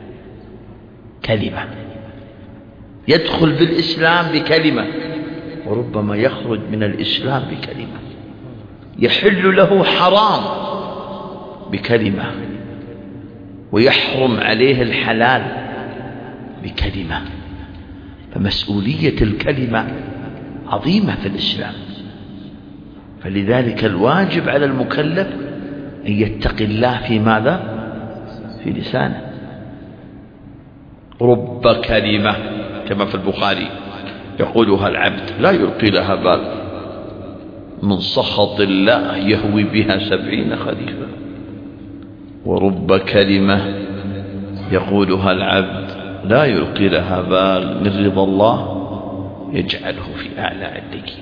كلمة يدخل بالإسلام بكلمة، وربما يخرج من الإسلام بكلمة. يحل له حرام بكلمة، ويحرم عليه الحلال بكلمة. فمسؤولية الكلمة عظيمة في الإسلام. فلذلك الواجب على المكلف أن يتقي الله في ماذا؟ في لسانه. رب كلمة كما في البخاري يقولها العبد لا يلقي لها بال، من سخط الله يهوي بها 70 خريفا. ورب كلمة يقولها العبد لا يلقي لها بال، من رضا الله يجعله في أعلى عليين.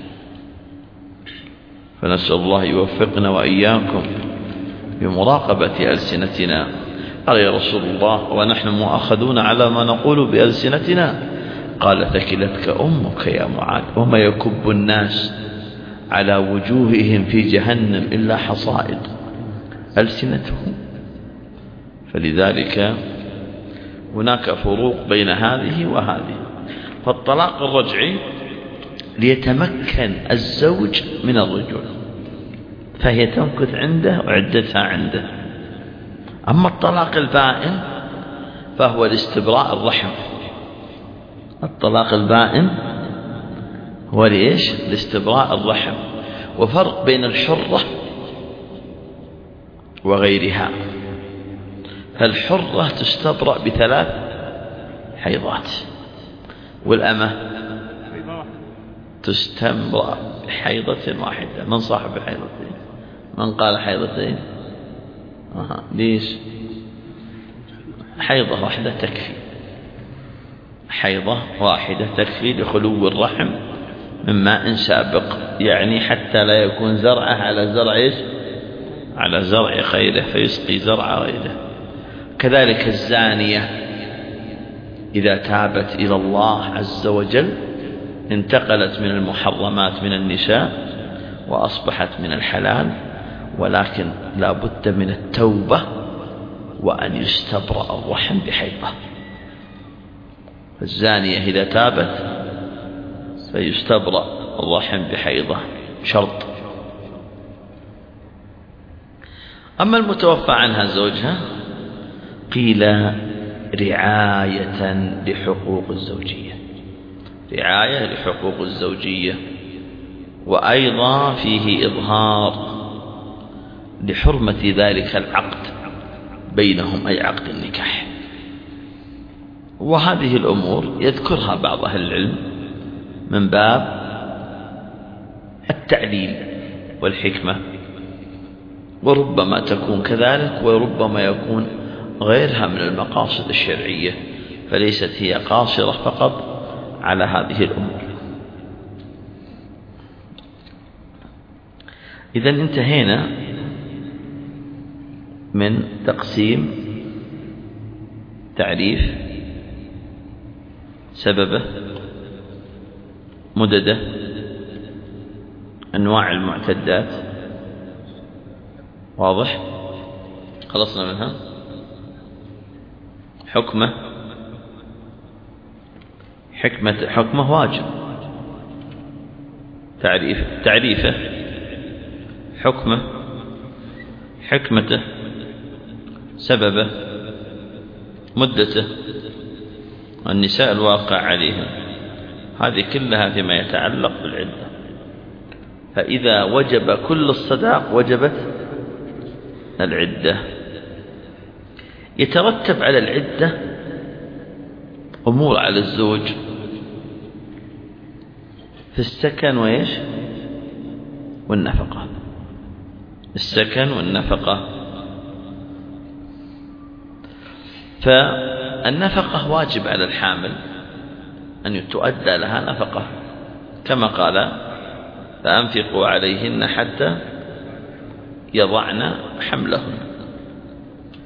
فنسأل الله يوفقنا وإياكم بمراقبة ألسنتنا. قال يا رسول الله ونحن مؤاخذون على ما نقول بألسنتنا؟ قال ثكلتك أمك يا معاذ، وما يكب الناس على وجوههم في جهنم إلا حصائد ألسنتهم. فلذلك هناك فروق بين هذه وهذه. فالطلاق الرجعي ليتمكن الزوج من الرجوع، فهي تمكث عنده وعدتها عنده. أما الطلاق البائن فهو لاستبراء الرحم. الطلاق البائن هو ليش؟ لاستبراء الرحم. وفرق بين الحرة وغيرها. فالحرة تستبرأ ب3 حيضات، والأمة تستبرأ بحيضة واحدة. من صاحب الحيضتين؟ من قال حيضتين؟ ليش؟ حيضة واحدة تكفي. حيضة واحدة تكفي لخلو الرحم من ماء سابق، يعني حتى لا يكون زرعه على زرع إيش؟ على زرع غيره فيسقي زرع غيره. كذلك الزانية إذا تابت إلى الله عز وجل انتقلت من المحرمات من النساء وأصبحت من الحلال، ولكن لا بد من التوبة وأن يستبرأ الرحم بحيضة. الزانية إذا تابت فيستبرأ الرحم بحيضة، شرط. أما المتوفى عنها زوجها قيل رعاية لحقوق الزوجية، رعاية لحقوق الزوجية. وأيضا فيه إظهار لحرمة ذلك العقد بينهم، أي عقد النكاح. وهذه الأمور يذكرها بعض أهل العلم من باب التعليل والحكمة، وربما تكون كذلك وربما يكون غيرها من المقاصد الشرعية، فليست هي قاصرة فقط على هذه الأمور. إذن انتهينا من تقسيم تعريف سببه، مدده، أنواع المعتدات. واضح؟ خلصنا منها. حكمة واجب. تعريفه، حكمته، سببه، مدته، والنساء الواقع عليهم. هذه كلها فيما يتعلق بالعدة. فإذا وجب كل الصداق وجبت العدة. يترتب على العدة أمور على الزوج في السكن وإيش؟ والنفقة. السكن والنفقة. فالنفقة واجب على الحامل أن تؤدى لها نفقة، كما قال فأنفقوا عليهن حتى يضعن حملهن.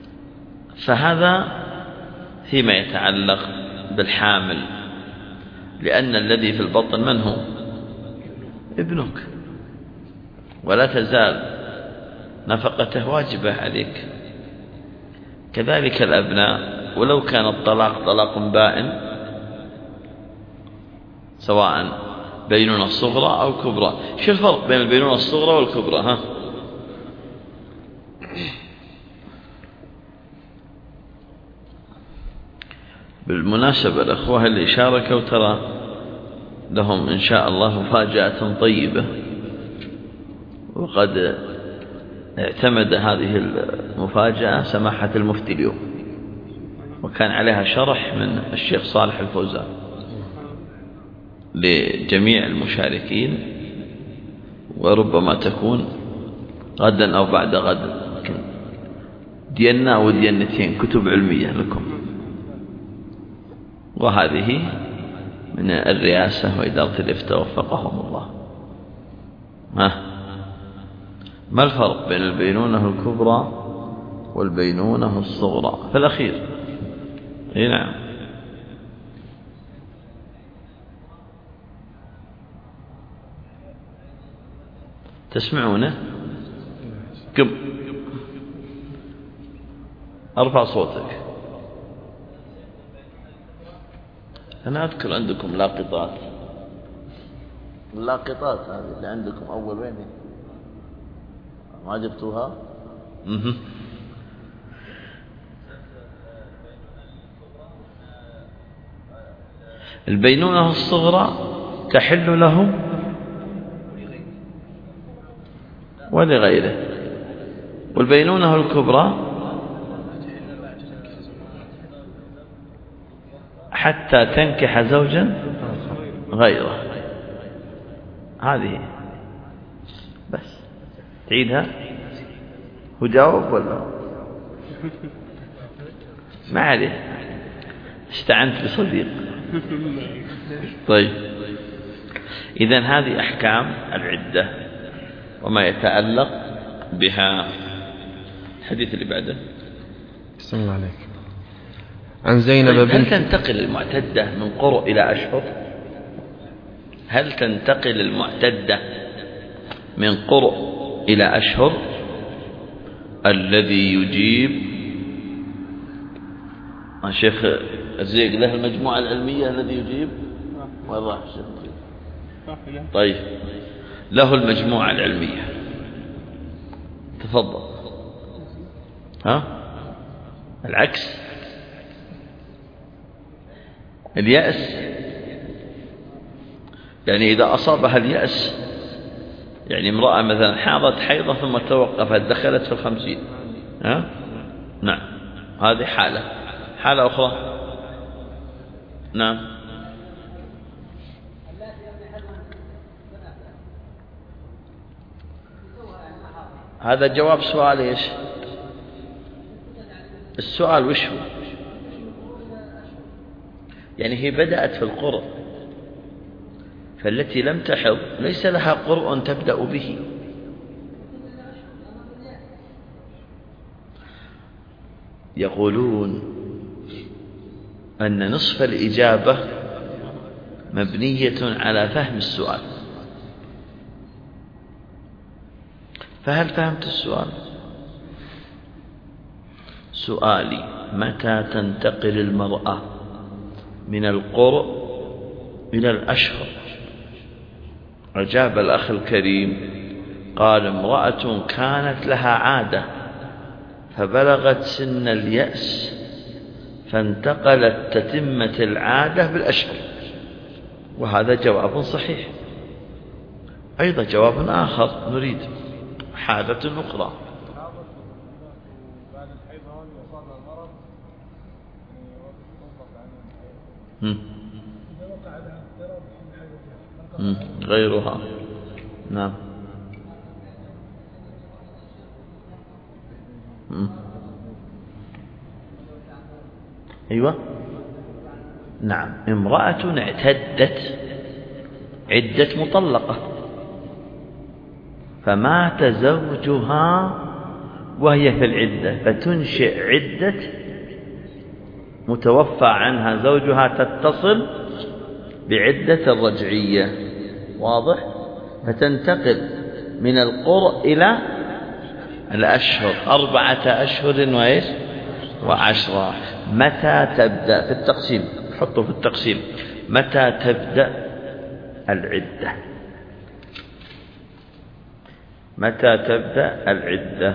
فهذا فيما يتعلق بالحامل. لأن الذي في البطن من هو؟ ابنك، ولا تزال نفقته واجبة عليك. كذلك الأبناء، ولو كان الطلاق طلاق بائن، سواء بينونة صغرى أو كبرى. شو الفرق بين البينونة الصغرى والكبرى؟ ها؟ بالمناسبة الأخوة اللي شاركوا ترى لهم إن شاء الله مفاجأة طيبة، وقد اعتمد هذه المفاجأة سماحة المفتي اليوم، وكان عليها شرح من الشيخ صالح الفوزان لجميع المشاركين، وربما تكون غدا أو بعد غد، دينا أو دينتين كتب علمية لكم. وهذه من الرئاسة وإدارة الإفتاء وفقهم الله. ما الفرق بين البينونة الكبرى والبينونة الصغرى في الأخير؟ اي نعم. تسمعونه؟ قم ارفع صوتك. أنا أذكر عندكم لاقطات، اللاقطات هذه اللي عندكم أول وين ما جبتوها؟ البينونة الصغرى تحل لهم ولغيره، والبينونة الكبرى حتى تنكح زوجا غيره. هذه بس تعيدها وجاوب ولا ما عليه، استعنت بصديق. طيب، إذن هذه أحكام العدة وما يتعلق بها. الحديث اللي بعده. بسم الله عليك. عن زينب بنت. هل تنتقل المعتدة من قرء إلى أشهر؟ هل تنتقل المعتدة من قرء إلى أشهر؟ الذي يجيب الشيخ الزيق له المجموعة العلمية الذي يجيب. وين راح الشيخ الزيق؟ طيب، له المجموعة العلمية، تفضل. العكس، اليأس، يعني إذا أصابها اليأس، يعني امرأة مثلا حاضت حيضة ثم توقفت دخلت في 50. نعم، هذه حالة أخرى. نعم، هذا جواب سؤال إيش؟ السؤال وش هو؟ يعني هي بدأت في القرء، فالتي لم تحض ليس لها قرء تبدأ به. يقولون أن نصف الإجابة مبنية على فهم السؤال. فهل فهمت السؤال؟ سؤالي: متى تنتقل المرأة من القرء إلى الأشهر؟ أجاب الأخ الكريم قال: امرأة كانت لها عادة فبلغت سن اليأس فانتقلت تتمة العادة بالأشهر. وهذا جواب صحيح. أيضا جواب آخر نريد حالة أخرى. غيرها. نعم. أيوة، نعم. امرأة اعتدت عدة مطلقة فمات زوجها وهي في العدة، فتنشئ عدة متوفى عنها زوجها تتصل بعدة الرجعية، واضح؟ فتنتقل من القرء إلى الأشهر، 4 أشهر وإيش و10. متى تبدأ في التقسيم؟ حطه في التقسيم. متى تبدأ العدة؟ متى تبدأ العدة؟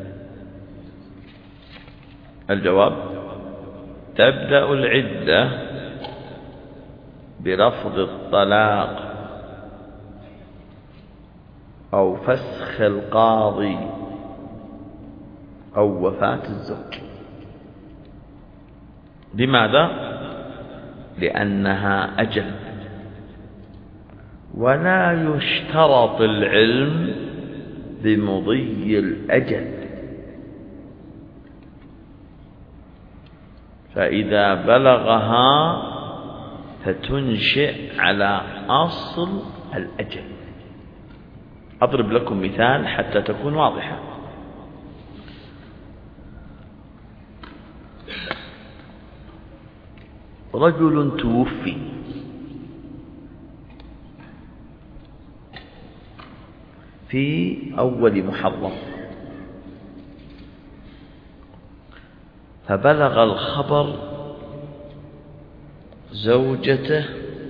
الجواب: تبدأ العدة بلفظ الطلاق أو فسخ القاضي أو وفاة الزوج. لماذا؟ لأنها أجل، ولا يشترط العلم بمضي الأجل، فإذا بلغها فتنشئ على أصل الأجل. أضرب لكم مثال حتى تكون واضحة. رجل توفي في أول محرم، فبلغ الخبر زوجته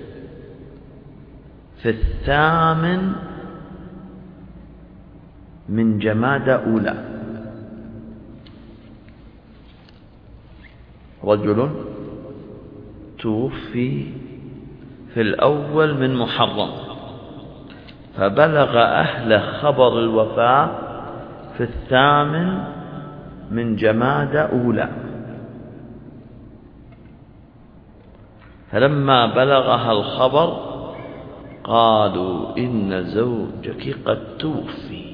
في 8 من جمادى أولى. رجل توفي في الأول من محرم، فبلغ أهل خبر الوفاة في 8 من جمادى أولى، فلما بلغها الخبر قالوا إن زوجك قد توفي.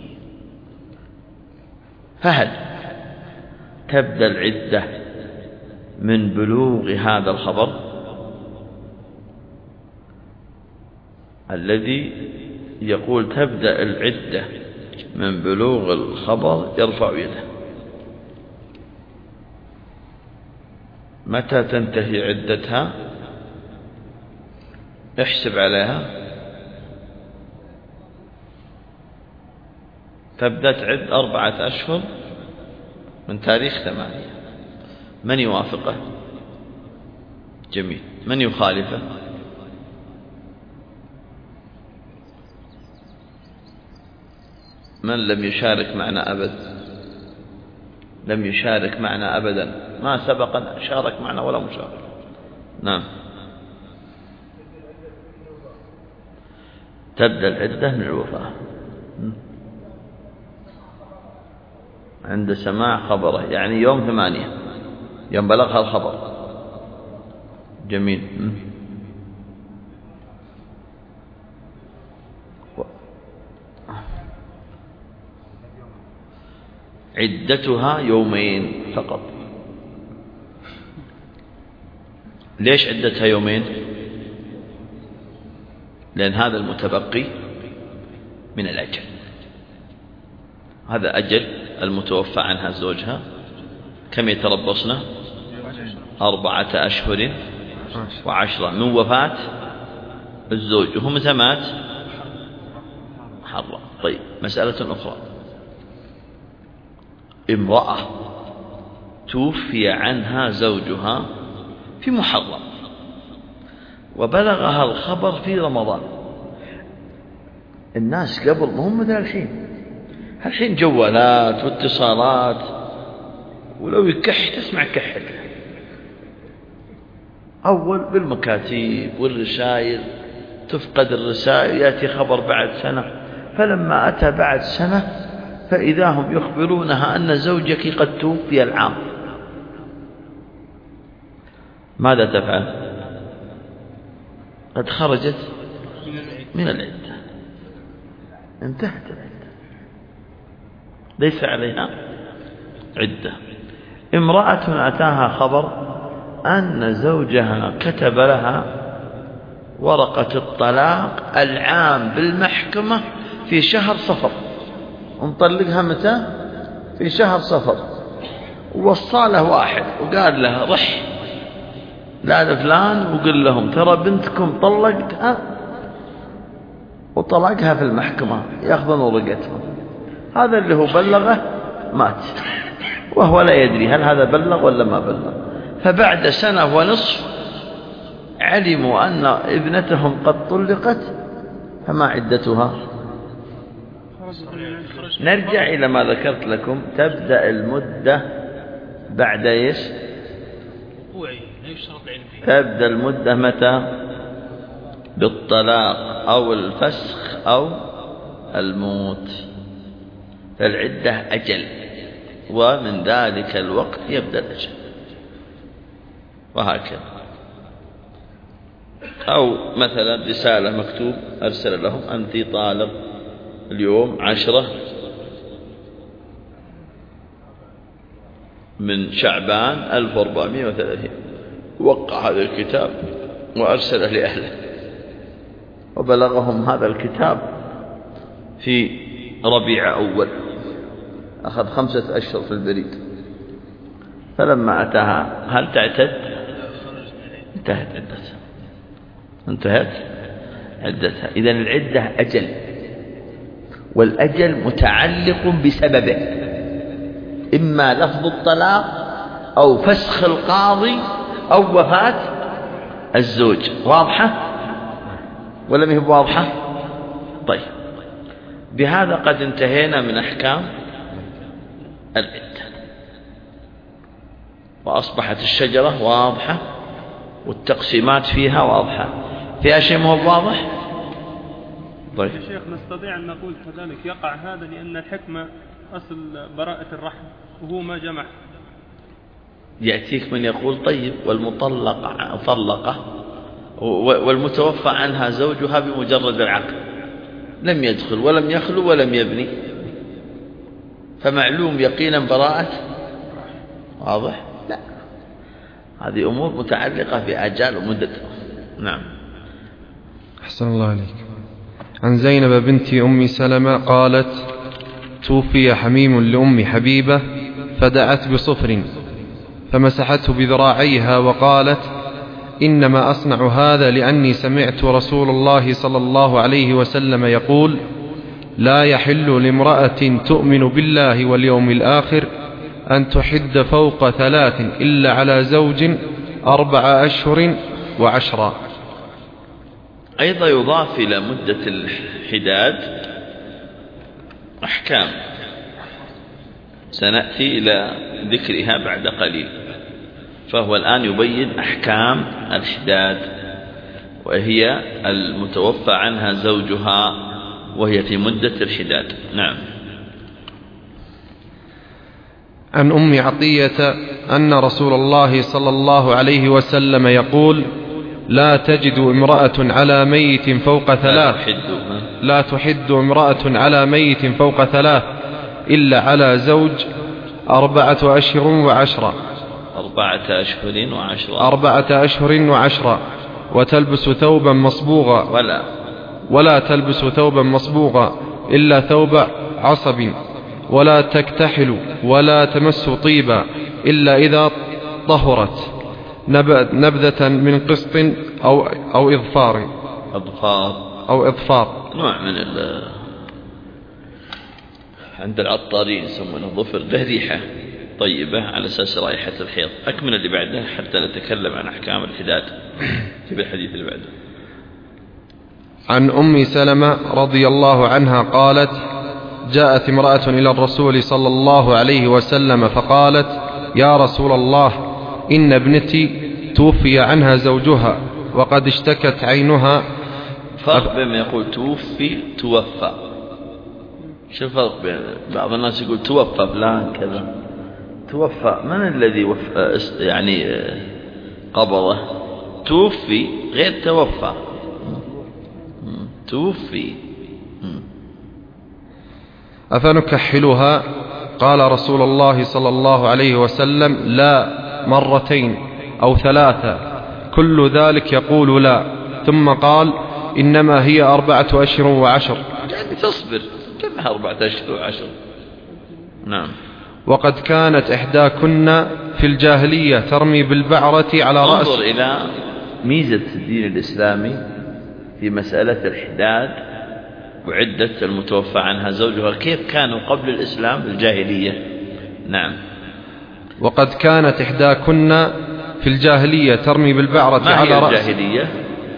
فهل تبدأ العدة من بلوغ هذا الخبر؟ الذي يقول تبدأ العدة من بلوغ الخبر يرفع يده. متى تنتهي عدتها؟ احسب عليها. تبدأ تعد 4 أشهر من تاريخ 8. من يوافقه؟ جميل. من يخالفه؟ من لم يشارك معنا أبد؟ لم يشارك معنا أبدا، ما سبق أن شارك معنا ولا مشارك. نعم. تبدأ العدة من الوفاة عند سماع خبره، يعني يوم 8 يوم بلغها الخبر. جميل. عدتها 2 يوم فقط. ليش عدتها 2 يوم؟ لأن هذا المتبقي من الأجل، هذا أجل المتوفى عنها زوجها. كم يتربصنا؟ 4 أشهر و10 من وفاة الزوج، وهو متى مات؟ محرم. طيب، مسألة أخرى. امرأة توفي عنها زوجها في محرم وبلغها الخبر في رمضان. الناس قبل ما هم مثل الحين جوالات واتصالات، ولو يكح تسمع كحل. أول بالمكاتيب والرسائل، تفقد الرسائل، يأتي خبر بعد سنة. فلما أتى بعد سنة فإذا هم يخبرونها أن زوجك قد توفي العام. ماذا تفعل؟ قد خرجت من العدة، انتهت العدة، ليس عليها عدة. امرأة أتاها خبر أن زوجها كتب لها ورقة الطلاق العام بالمحكمة في شهر صفر، ونطلقها متى؟ في شهر صفر. ووصى له واحد وقال له رح لا فلان وقل لهم ترى بنتكم طلقتها وطلقها في المحكمة يأخذون ورقتهم. هذا اللي هو بلغه مات وهو لا يدري هل هذا بلغ ولا ما بلغ. فبعد سنة ونصف علموا أن ابنتهم قد طلقت، فما عدتها؟ نرجع إلى ما ذكرت لكم، تبدأ المدة بعد إيش؟ تبدأ المدة متى؟ بالطلاق أو الفسخ أو الموت. فالعدة أجل، ومن ذلك الوقت يبدأ الأجل، وهكذا. أو مثلا رسالة مكتوب أرسل لهم أنت طالق اليوم 10 من شعبان 1430، وقع هذا الكتاب وأرسله لأهله، وبلغهم هذا الكتاب في ربيع أول، أخذ 5 أشهر في البريد. فلما أتاها هل تعتد؟ انتهت عدتها، انتهت عدتها. إذن العدة أجل، والأجل متعلق بسببه، إما لفظ الطلاق أو فسخ القاضي أو وفاة الزوج. واضحة ولا مهي واضحة؟ طيب، بهذا قد انتهينا من أحكام العدة، وأصبحت الشجرة واضحة والتقسيمات فيها واضحة. فيها شيء ما هو واضح؟ طيب يا شيخ، نستطيع أن نقول كذلك يقع هذا لأن الحكمة أصل براءة الرحم وهو ما جمع. يأتيك من يقول طيب والمطلقة طلقة والمتوفى عنها زوجها بمجرد العقد، لم يدخل ولم يخلو ولم يبني، فمعلوم يقينا براءة. واضح؟ لا، هذه أمور متعلقة بآجال ومدد. نعم. أحسن الله عليك. عن زينب بنت أم سلمة قالت: توفي حميم لأم حبيبة فدعت بصفر فمسحته بذراعيها وقالت: إنما أصنع هذا لأني سمعت رسول الله صلى الله عليه وسلم يقول: لا يحل لامرأة تؤمن بالله واليوم الآخر أن تحد فوق 3 إلا على زوج 4 أشهر و10. أيضا يضاف إلى مدة الحداد أحكام سنأتي إلى ذكرها بعد قليل. فهو الآن يبين أحكام الحداد، وهي المتوفى عنها زوجها وهي في مدة الحداد. نعم. عن أم عطية أن رسول الله صلى الله عليه وسلم يقول: لا تجد امرأة على ميت فوق 3 لا تحد امرأة على ميت فوق 3 إلا على زوج 4 أشهر و10. 4 أشهر و10 وتلبس ثوبا مصبوغا ولا تلبس ثوبا مصبوغا إلا ثوب عصب، ولا تكتحل ولا تمس طيبا إلا إذا طهرت نبذة من قسط أو إظفار. نوع من عند العطارين يسمونه ظفر، له ريحة طيبة على أساس رائحة الحيض. أكمل اللي بعده حتى نتكلم عن أحكام الحداد في الحديث اللي بعده. عن أم سلمة رضي الله عنها قالت: جاءت امرأة إلى الرسول صلى الله عليه وسلم فقالت: يا رسول الله، إن ابنتي توفي عنها زوجها وقد اشتكت عينها. فرق بين يقول توفى. شو الفرق بين بعض الناس يقول توفى فلان كذا؟ توفى من الذي يعني قبضه؟ توفي غير توفى. توفي. أفنكحلها؟ قال رسول الله صلى الله عليه وسلم: لا، 2 أو 3. كل ذلك يقول لا. ثم قال: إنما هي 4 أشهر و10. يعني تصبر، كم 4 أشهر و10. نعم. وقد كانت إحداكن في الجاهلية ترمي بالبعرة على رأس. انظر إلى ميزة الدين الإسلامي في مسألة الحداد وعدة المتوفى عنها زوجها، كيف كانوا قبل الإسلام في الجاهلية. نعم. وقد كانت إحداكن في الجاهلية ترمي بالبعرة على رأس. ما هي الجاهلية؟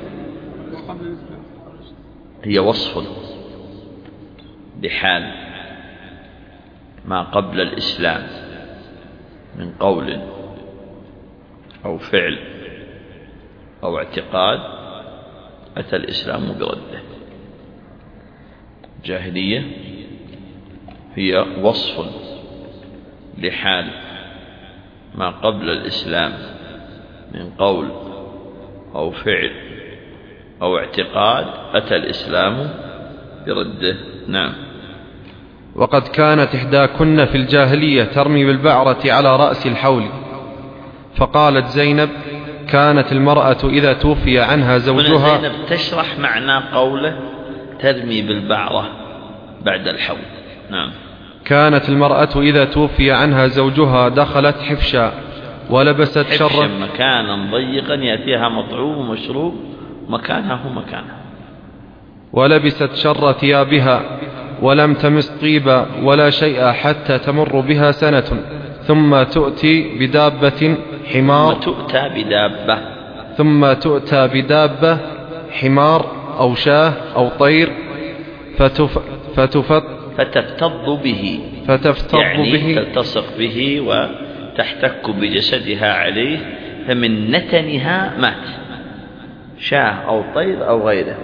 هي وصف بحال ما قبل الإسلام من قول أو فعل أو اعتقاد أتى الإسلام برده. الجاهلية هي وصف لحال ما قبل الإسلام من قول أو فعل أو اعتقاد أتى الإسلام برده. نعم. وقد كانت إحداكن في الجاهلية ترمي بالبعرة على رأس الحول. فقالت زينب: كانت المرأة إذا توفي عنها زوجها. زينب تشرح معنى قوله ترمي بالبعرة بعد الحول. نعم. كانت المرأة إذا توفي عنها زوجها دخلت حفشا ولبست شرا، مكانا ضيقا يأتيها مطعوم ومشروب، مكانها هو مكانها، ولبست شر ثيابها ولم تمس طيبا ولا شيء حتى تمر بها سنة، ثم تؤتي بدابة حمار، ثم تؤتى بدابة حمار أو شاه أو طير فتفتض به، يعني تلتصق به وتحتك بجسدها عليه، فمن نتنها مات، شاه أو طير أو غيره.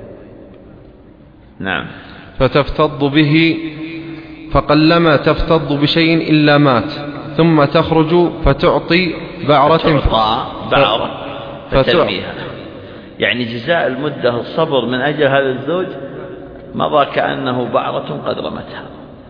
نعم. فتفتض به، فقلما تفتض بشيء إلا مات، ثم تخرج فتعطي بعرة فترميها، يعني جزاء المدة الصبر من أجل هذا الزوج مضى كأنه بعرة قد رمتها.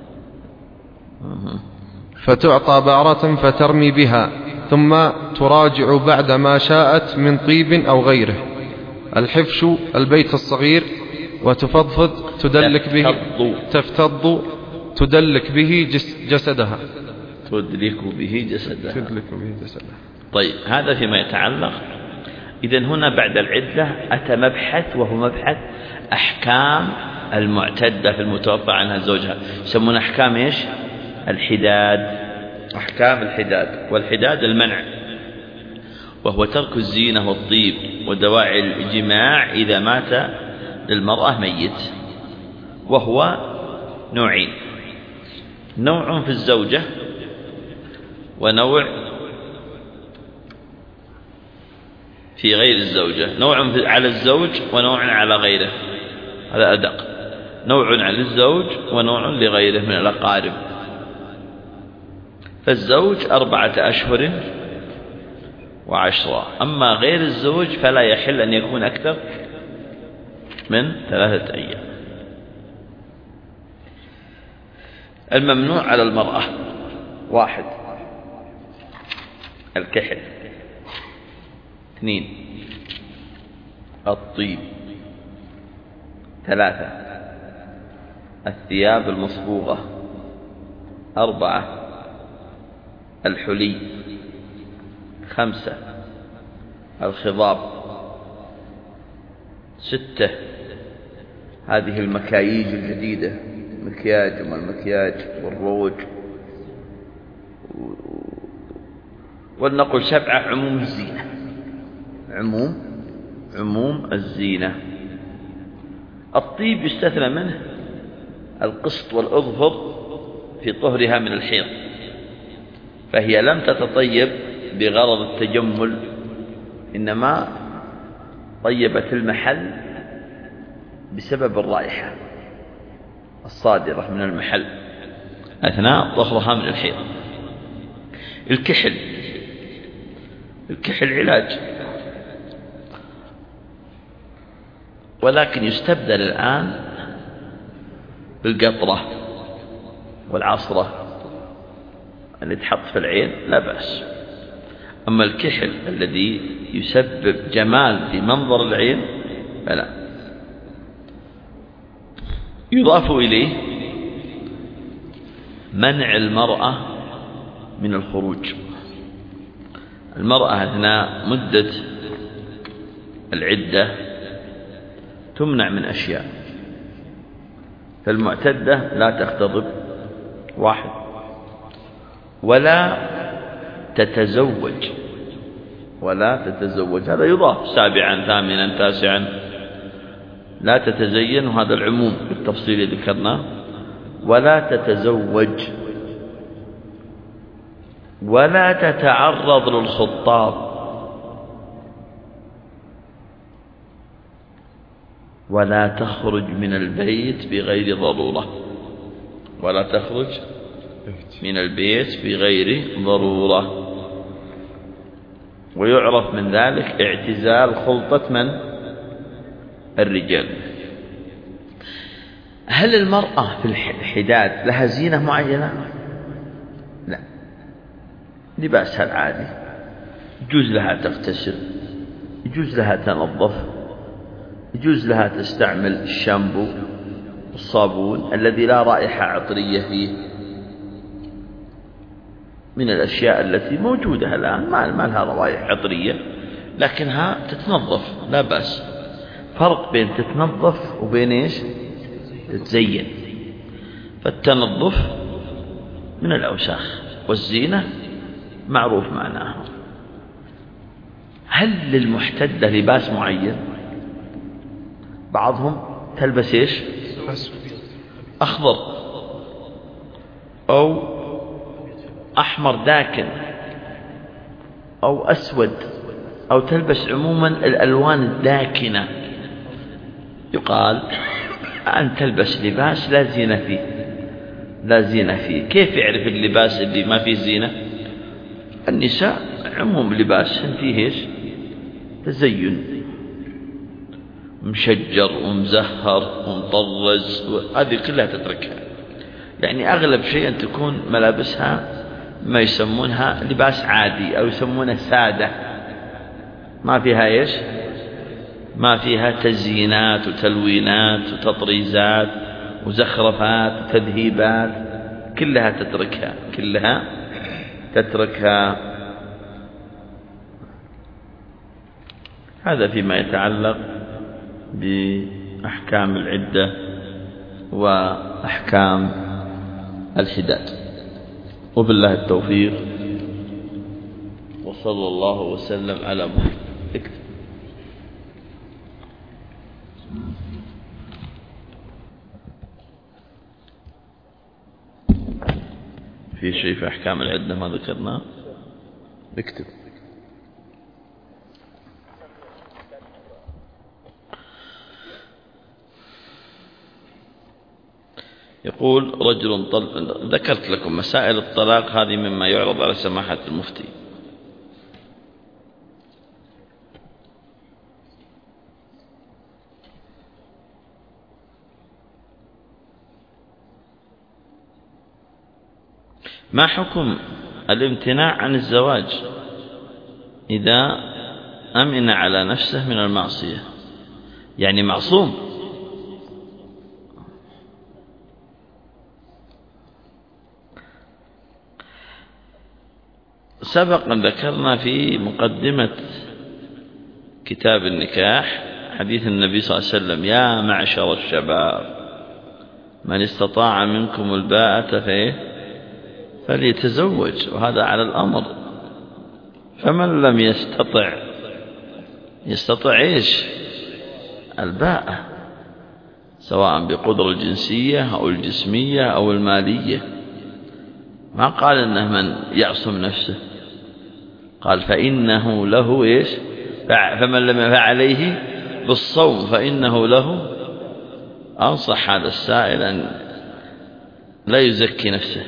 فتعطى بعرة فترمي بها، ثم تراجع بعد ما شاءت من طيب أو غيره. الحفش البيت الصغير، وتفضفض تدلك به، تفتض تدلك به جسدها، تدلك به جسدها. طيب، هذا فيما يتعلق. إذن هنا بعد العدة أتى مبحث، وهو مبحث أحكام المعتدة في المتوفى عنها زوجها. يسمون أحكام إيش؟ الحداد. أحكام الحداد. والحداد المنع، وهو ترك الزينة والطيب ودواعي الجماع إذا مات للمرأة ميت، وهو نوعين: نوع في الزوجة، ونوع في غير الزوجة. نوع على الزوج ونوع على غيره، هذا أدق. نوع على الزوج ونوع لغيره من الأقارب. فالزوج 4 أشهر و10، أما غير الزوج فلا يحل أن يكون أكثر من 3 أيام. الممنوع على المرأة: 1 الكحل، 2 الطيب، 3 الثياب المصبوغة، 4 الحلي، 5 الخضاب، 6 هذه المكاييج الجديدة، المكياج وما المكياج والروج، ولنقل 7 عموم الزينة، عموم الزينة. الطيب يستثنى منه القسط والأظفر في طهرها من الحيض، فهي لم تتطيب بغرض التجمل، إنما طيبت المحل بسبب الرائحة الصادرة من المحل أثناء طهرها من الحيض. الكحل علاج، ولكن يستبدل الآن بالقطرة والعصرة اللي تحط في العين، لا بأس. أما الكحل الذي يسبب جمال في منظر العين فلا. يضاف إليه منع المرأة من الخروج. المرأة أثناء مدة العدة تمنع من أشياء، فالمعتدة لا تختضب، واحد، ولا تتزوج، هذا يضاف سابعا ثامنا تاسعا، لا تتزين، وهذا العموم بالتفصيل اللي ذكرناه، ولا تتزوج، ولا تتعرض للخطاب، ولا تخرج من البيت بغير ضرورة، ولا تخرج من البيت بغير ضرورة. ويعرف من ذلك اعتزال خلطة من؟ الرجال. هل المرأة في الحداد لها زينة معينة؟ لا، لباسها العادي، يجوز لها تغتسل، يجوز لها تنظف، يجوز لها تستعمل الشامبو والصابون الذي لا رائحة عطرية فيه، من الأشياء التي موجودة الآن ما لها روائح عطرية لكنها تتنظف لا بأس. فرق بين تتنظف وبين إيش؟ تتزين. فالتنظف من الأوساخ، والزينة معروف معناها. هل للمحتدة لباس معين؟ بعضهم تلبس إيش؟ أخضر أو أحمر داكن أو أسود، أو تلبس عموما الألوان الداكنة. يقال أن تلبس لباس لا زينة فيه، لا زينة فيه. كيف يعرف اللباس اللي ما فيه زينة؟ النساء عموم لباسهن فيه إيش؟ تزين، مشجر ومزهر ومطرز، هذه كلها تتركها. يعني أغلب شيء أن تكون ملابسها ما يسمونها لباس عادي، أو يسمونه سادة، ما فيها إيش؟ ما فيها تزيينات وتلوينات وتطريزات وزخرفات وتذهيبات، كلها تتركها. هذا فيما يتعلق بأحكام العدة وأحكام الحداد. وبالله التوفيق، وصلى الله وسلم على محمد. في شيء في أحكام العدة ما ذكرناه؟ اكتب. يقول رجل ذكرت لكم مسائل الطلاق، هذه مما يعرض على سماحة المفتي. ما حكم الامتناع عن الزواج إذا أمن على نفسه من المعصية؟ يعني معصوم. سبق أن ذكرنا في مقدمة كتاب النكاح حديث النبي صلى الله عليه وسلم: يا معشر الشباب من استطاع منكم الباءة فليتزوج. وهذا على الأمر. فمن لم يستطع إيش؟ الباءة، سواء بقدرة الجنسية أو الجسمية أو المالية. ما قال إنه من يعصم نفسه، قال فإنه له إيش؟ فمن لم فعليه بالصوم فإنه له. أنصح هذا السائل أن لا يزكي نفسه،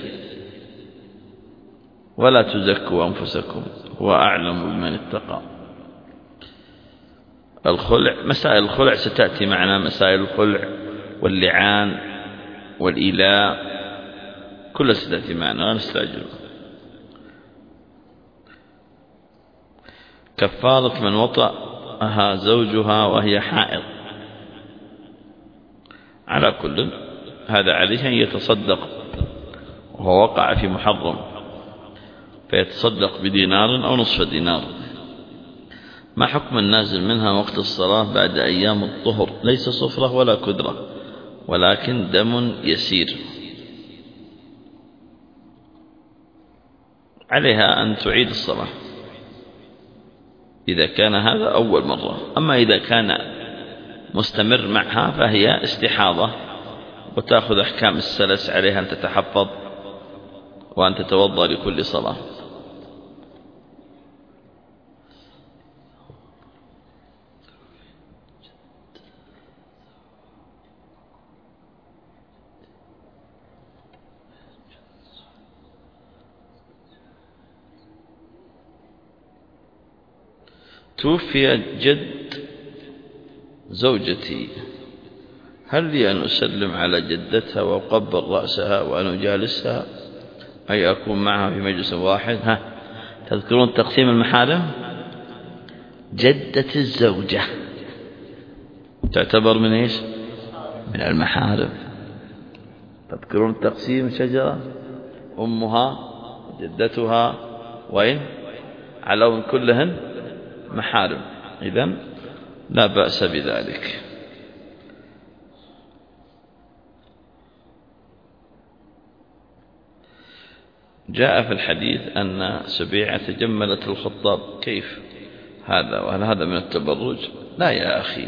ولا تزكوا أنفسكم، هو أعلم بمن اتقى. الخلع، مسائل الخلع ستأتي معنا، مسائل الخلع واللعان والإيلاء كلها ستأتي معنا، لا نستعجل. كفارة من وطأها زوجها وهي حائض. على كل هذا عليه أن يتصدق وهو وقع في محرم، فيتصدق بدينار أو نصف دينار. ما حكم النازل منها وقت الصلاة بعد أيام الطهر؟ ليس صفرة ولا كدرة، ولكن دم يسير. عليها أن تعيد الصلاة إذا كان هذا أول مرة. أما إذا كان مستمر معها فهي استحاضة وتأخذ أحكام السلس، عليها أن تتحفظ وأن تتوضأ لكل صلاة. توفي جد زوجتي، هل لي أن أسلم على جدتها وأقبل رأسها وأن أجالسها، أي أكون معها في مجلس واحد؟ تذكرون تقسيم المحارم؟ جدة الزوجة تعتبر من إيش؟ من المحارم. تذكرون تقسيم شجرة؟ أمها جدتها وين؟ علون كلهن محارم، إذن لا بأس بذلك. جاء في الحديث أن سبيعة تجملت الخطاب، كيف هذا؟ وهل هذا من التبرج؟ لا يا أخي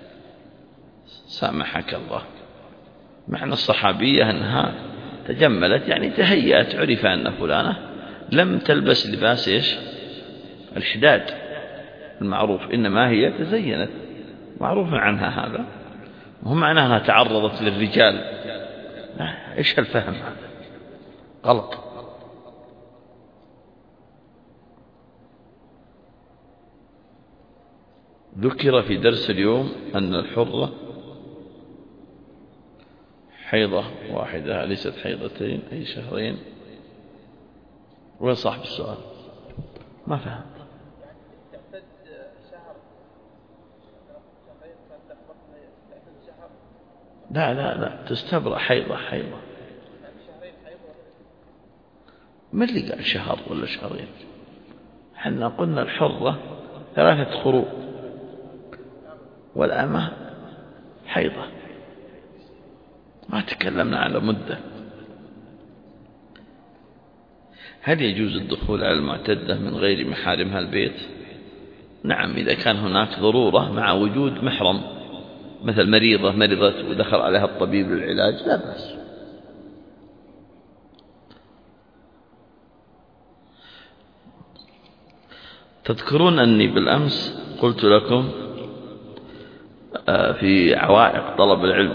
سامحك الله، معنى الصحابية أنها تجملت يعني تهيأت، عرف أن فلانة لم تلبس لباس إيش؟ الحداد المعروف، إنما هي تزينت، معروف عنها هذا، وهو معناه أنها تعرضت للرجال. لا، إيش الفهم هذا؟ غلط. ذكر في درس اليوم أن الحرة حيضة واحدة ليست حيضتين، أي شهرين. وين صاحب السؤال؟ ما فهم. لا لا لا، تستبرأ حيضة. من اللي قال شهر ولا شهرين؟ حنا قلنا الحرة 3 قروء والأمة حيضة، ما تكلمنا على مدة. هل يجوز الدخول على المعتدة من غير محارمها البيت؟ نعم، إذا كان هناك ضرورة مع وجود محرم، مثل مرضت ودخل عليها الطبيب للعلاج، لا بأس. تذكرون أني بالأمس قلت لكم في عوائق طلب العلم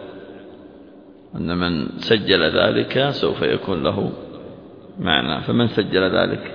أن من سجل ذلك سوف يكون له معنى، فمن سجل ذلك؟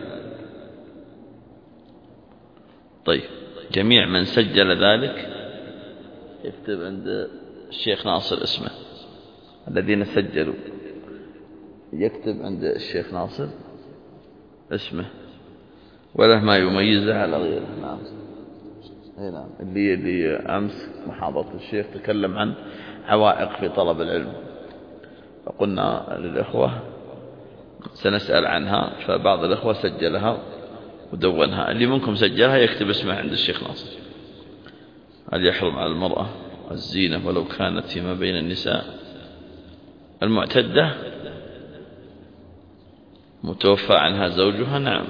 طيب، جميع من سجل ذلك يكتب عند الشيخ ناصر اسمه، الذين سجلوا يكتب عند الشيخ ناصر اسمه وله ما يميزه على غيره. نعم، نعم. اللي أمس محاضرة الشيخ تكلم عن عوائق في طلب العلم، فقلنا للإخوة سنسأل عنها، فبعض الإخوة سجلها ودونها. اللي منكم سجلها يكتب اسمه عند الشيخ ناصر. هل يحرم على المرأة الزينة ولو كانت فيما بين النساء؟ المعتدة متوفى عنها زوجها، نعم.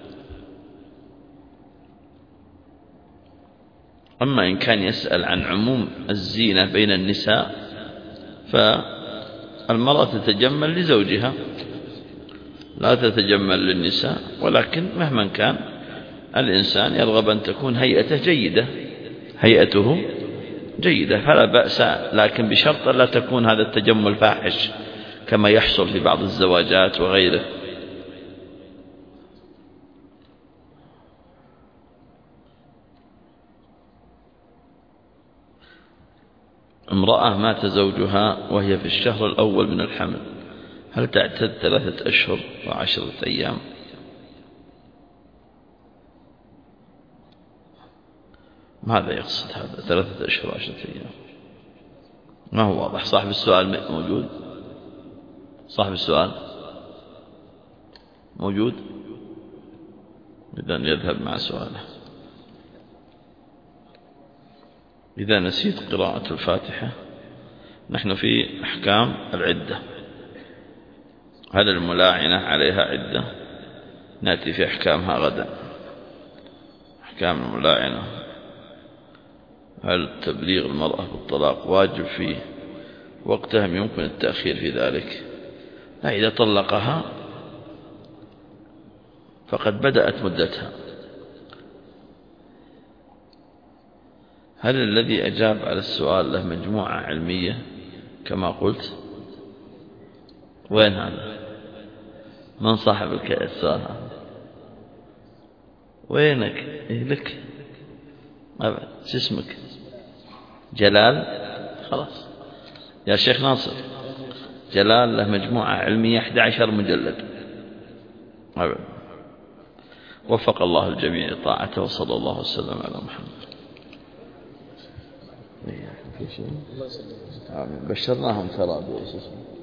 أما إن كان يسأل عن عموم الزينة بين النساء فالمرأة تتجمل لزوجها، لا تتجمل للنساء، ولكن مهما كان الإنسان يرغب أن تكون هيئته جيدة فلا بأس، لكن بشرط لا تكون هذا التجمل فاحش كما يحصل في بعض الزواجات وغيره. امرأة مات زوجها وهي في الشهر الأول من الحمل، هل تعتد 3 أشهر و10 أيام؟ ماذا يقصد هذا 3 أشهر و10 أيام؟ ما هو واضح. صاحب السؤال موجود؟ صاحب السؤال موجود؟ إذن يذهب مع سؤاله. إذا نسيت قراءة الفاتحة، نحن في أحكام العدة. هل الملاعنة عليها عدة؟ نأتي في أحكامها غدا. أحكام الملاعنة: هل تبليغ المرأة بالطلاق واجب فيه وقتها يمكن التأخير في ذلك؟ لا، إذا طلقها فقد بدأت مدتها. هل الذي أجاب على السؤال له مجموعة علمية كما قلت؟ وين هذا؟ من صاحب السؤال؟ وينك؟ إيه لك؟ شو اسمك؟ جلال؟ خلاص يا شيخ ناصر، جلال له مجموعة علمية 11 مجلد. وفق الله الجميع لطاعته، وصلى الله وسلم على محمد. بشرناهم ترى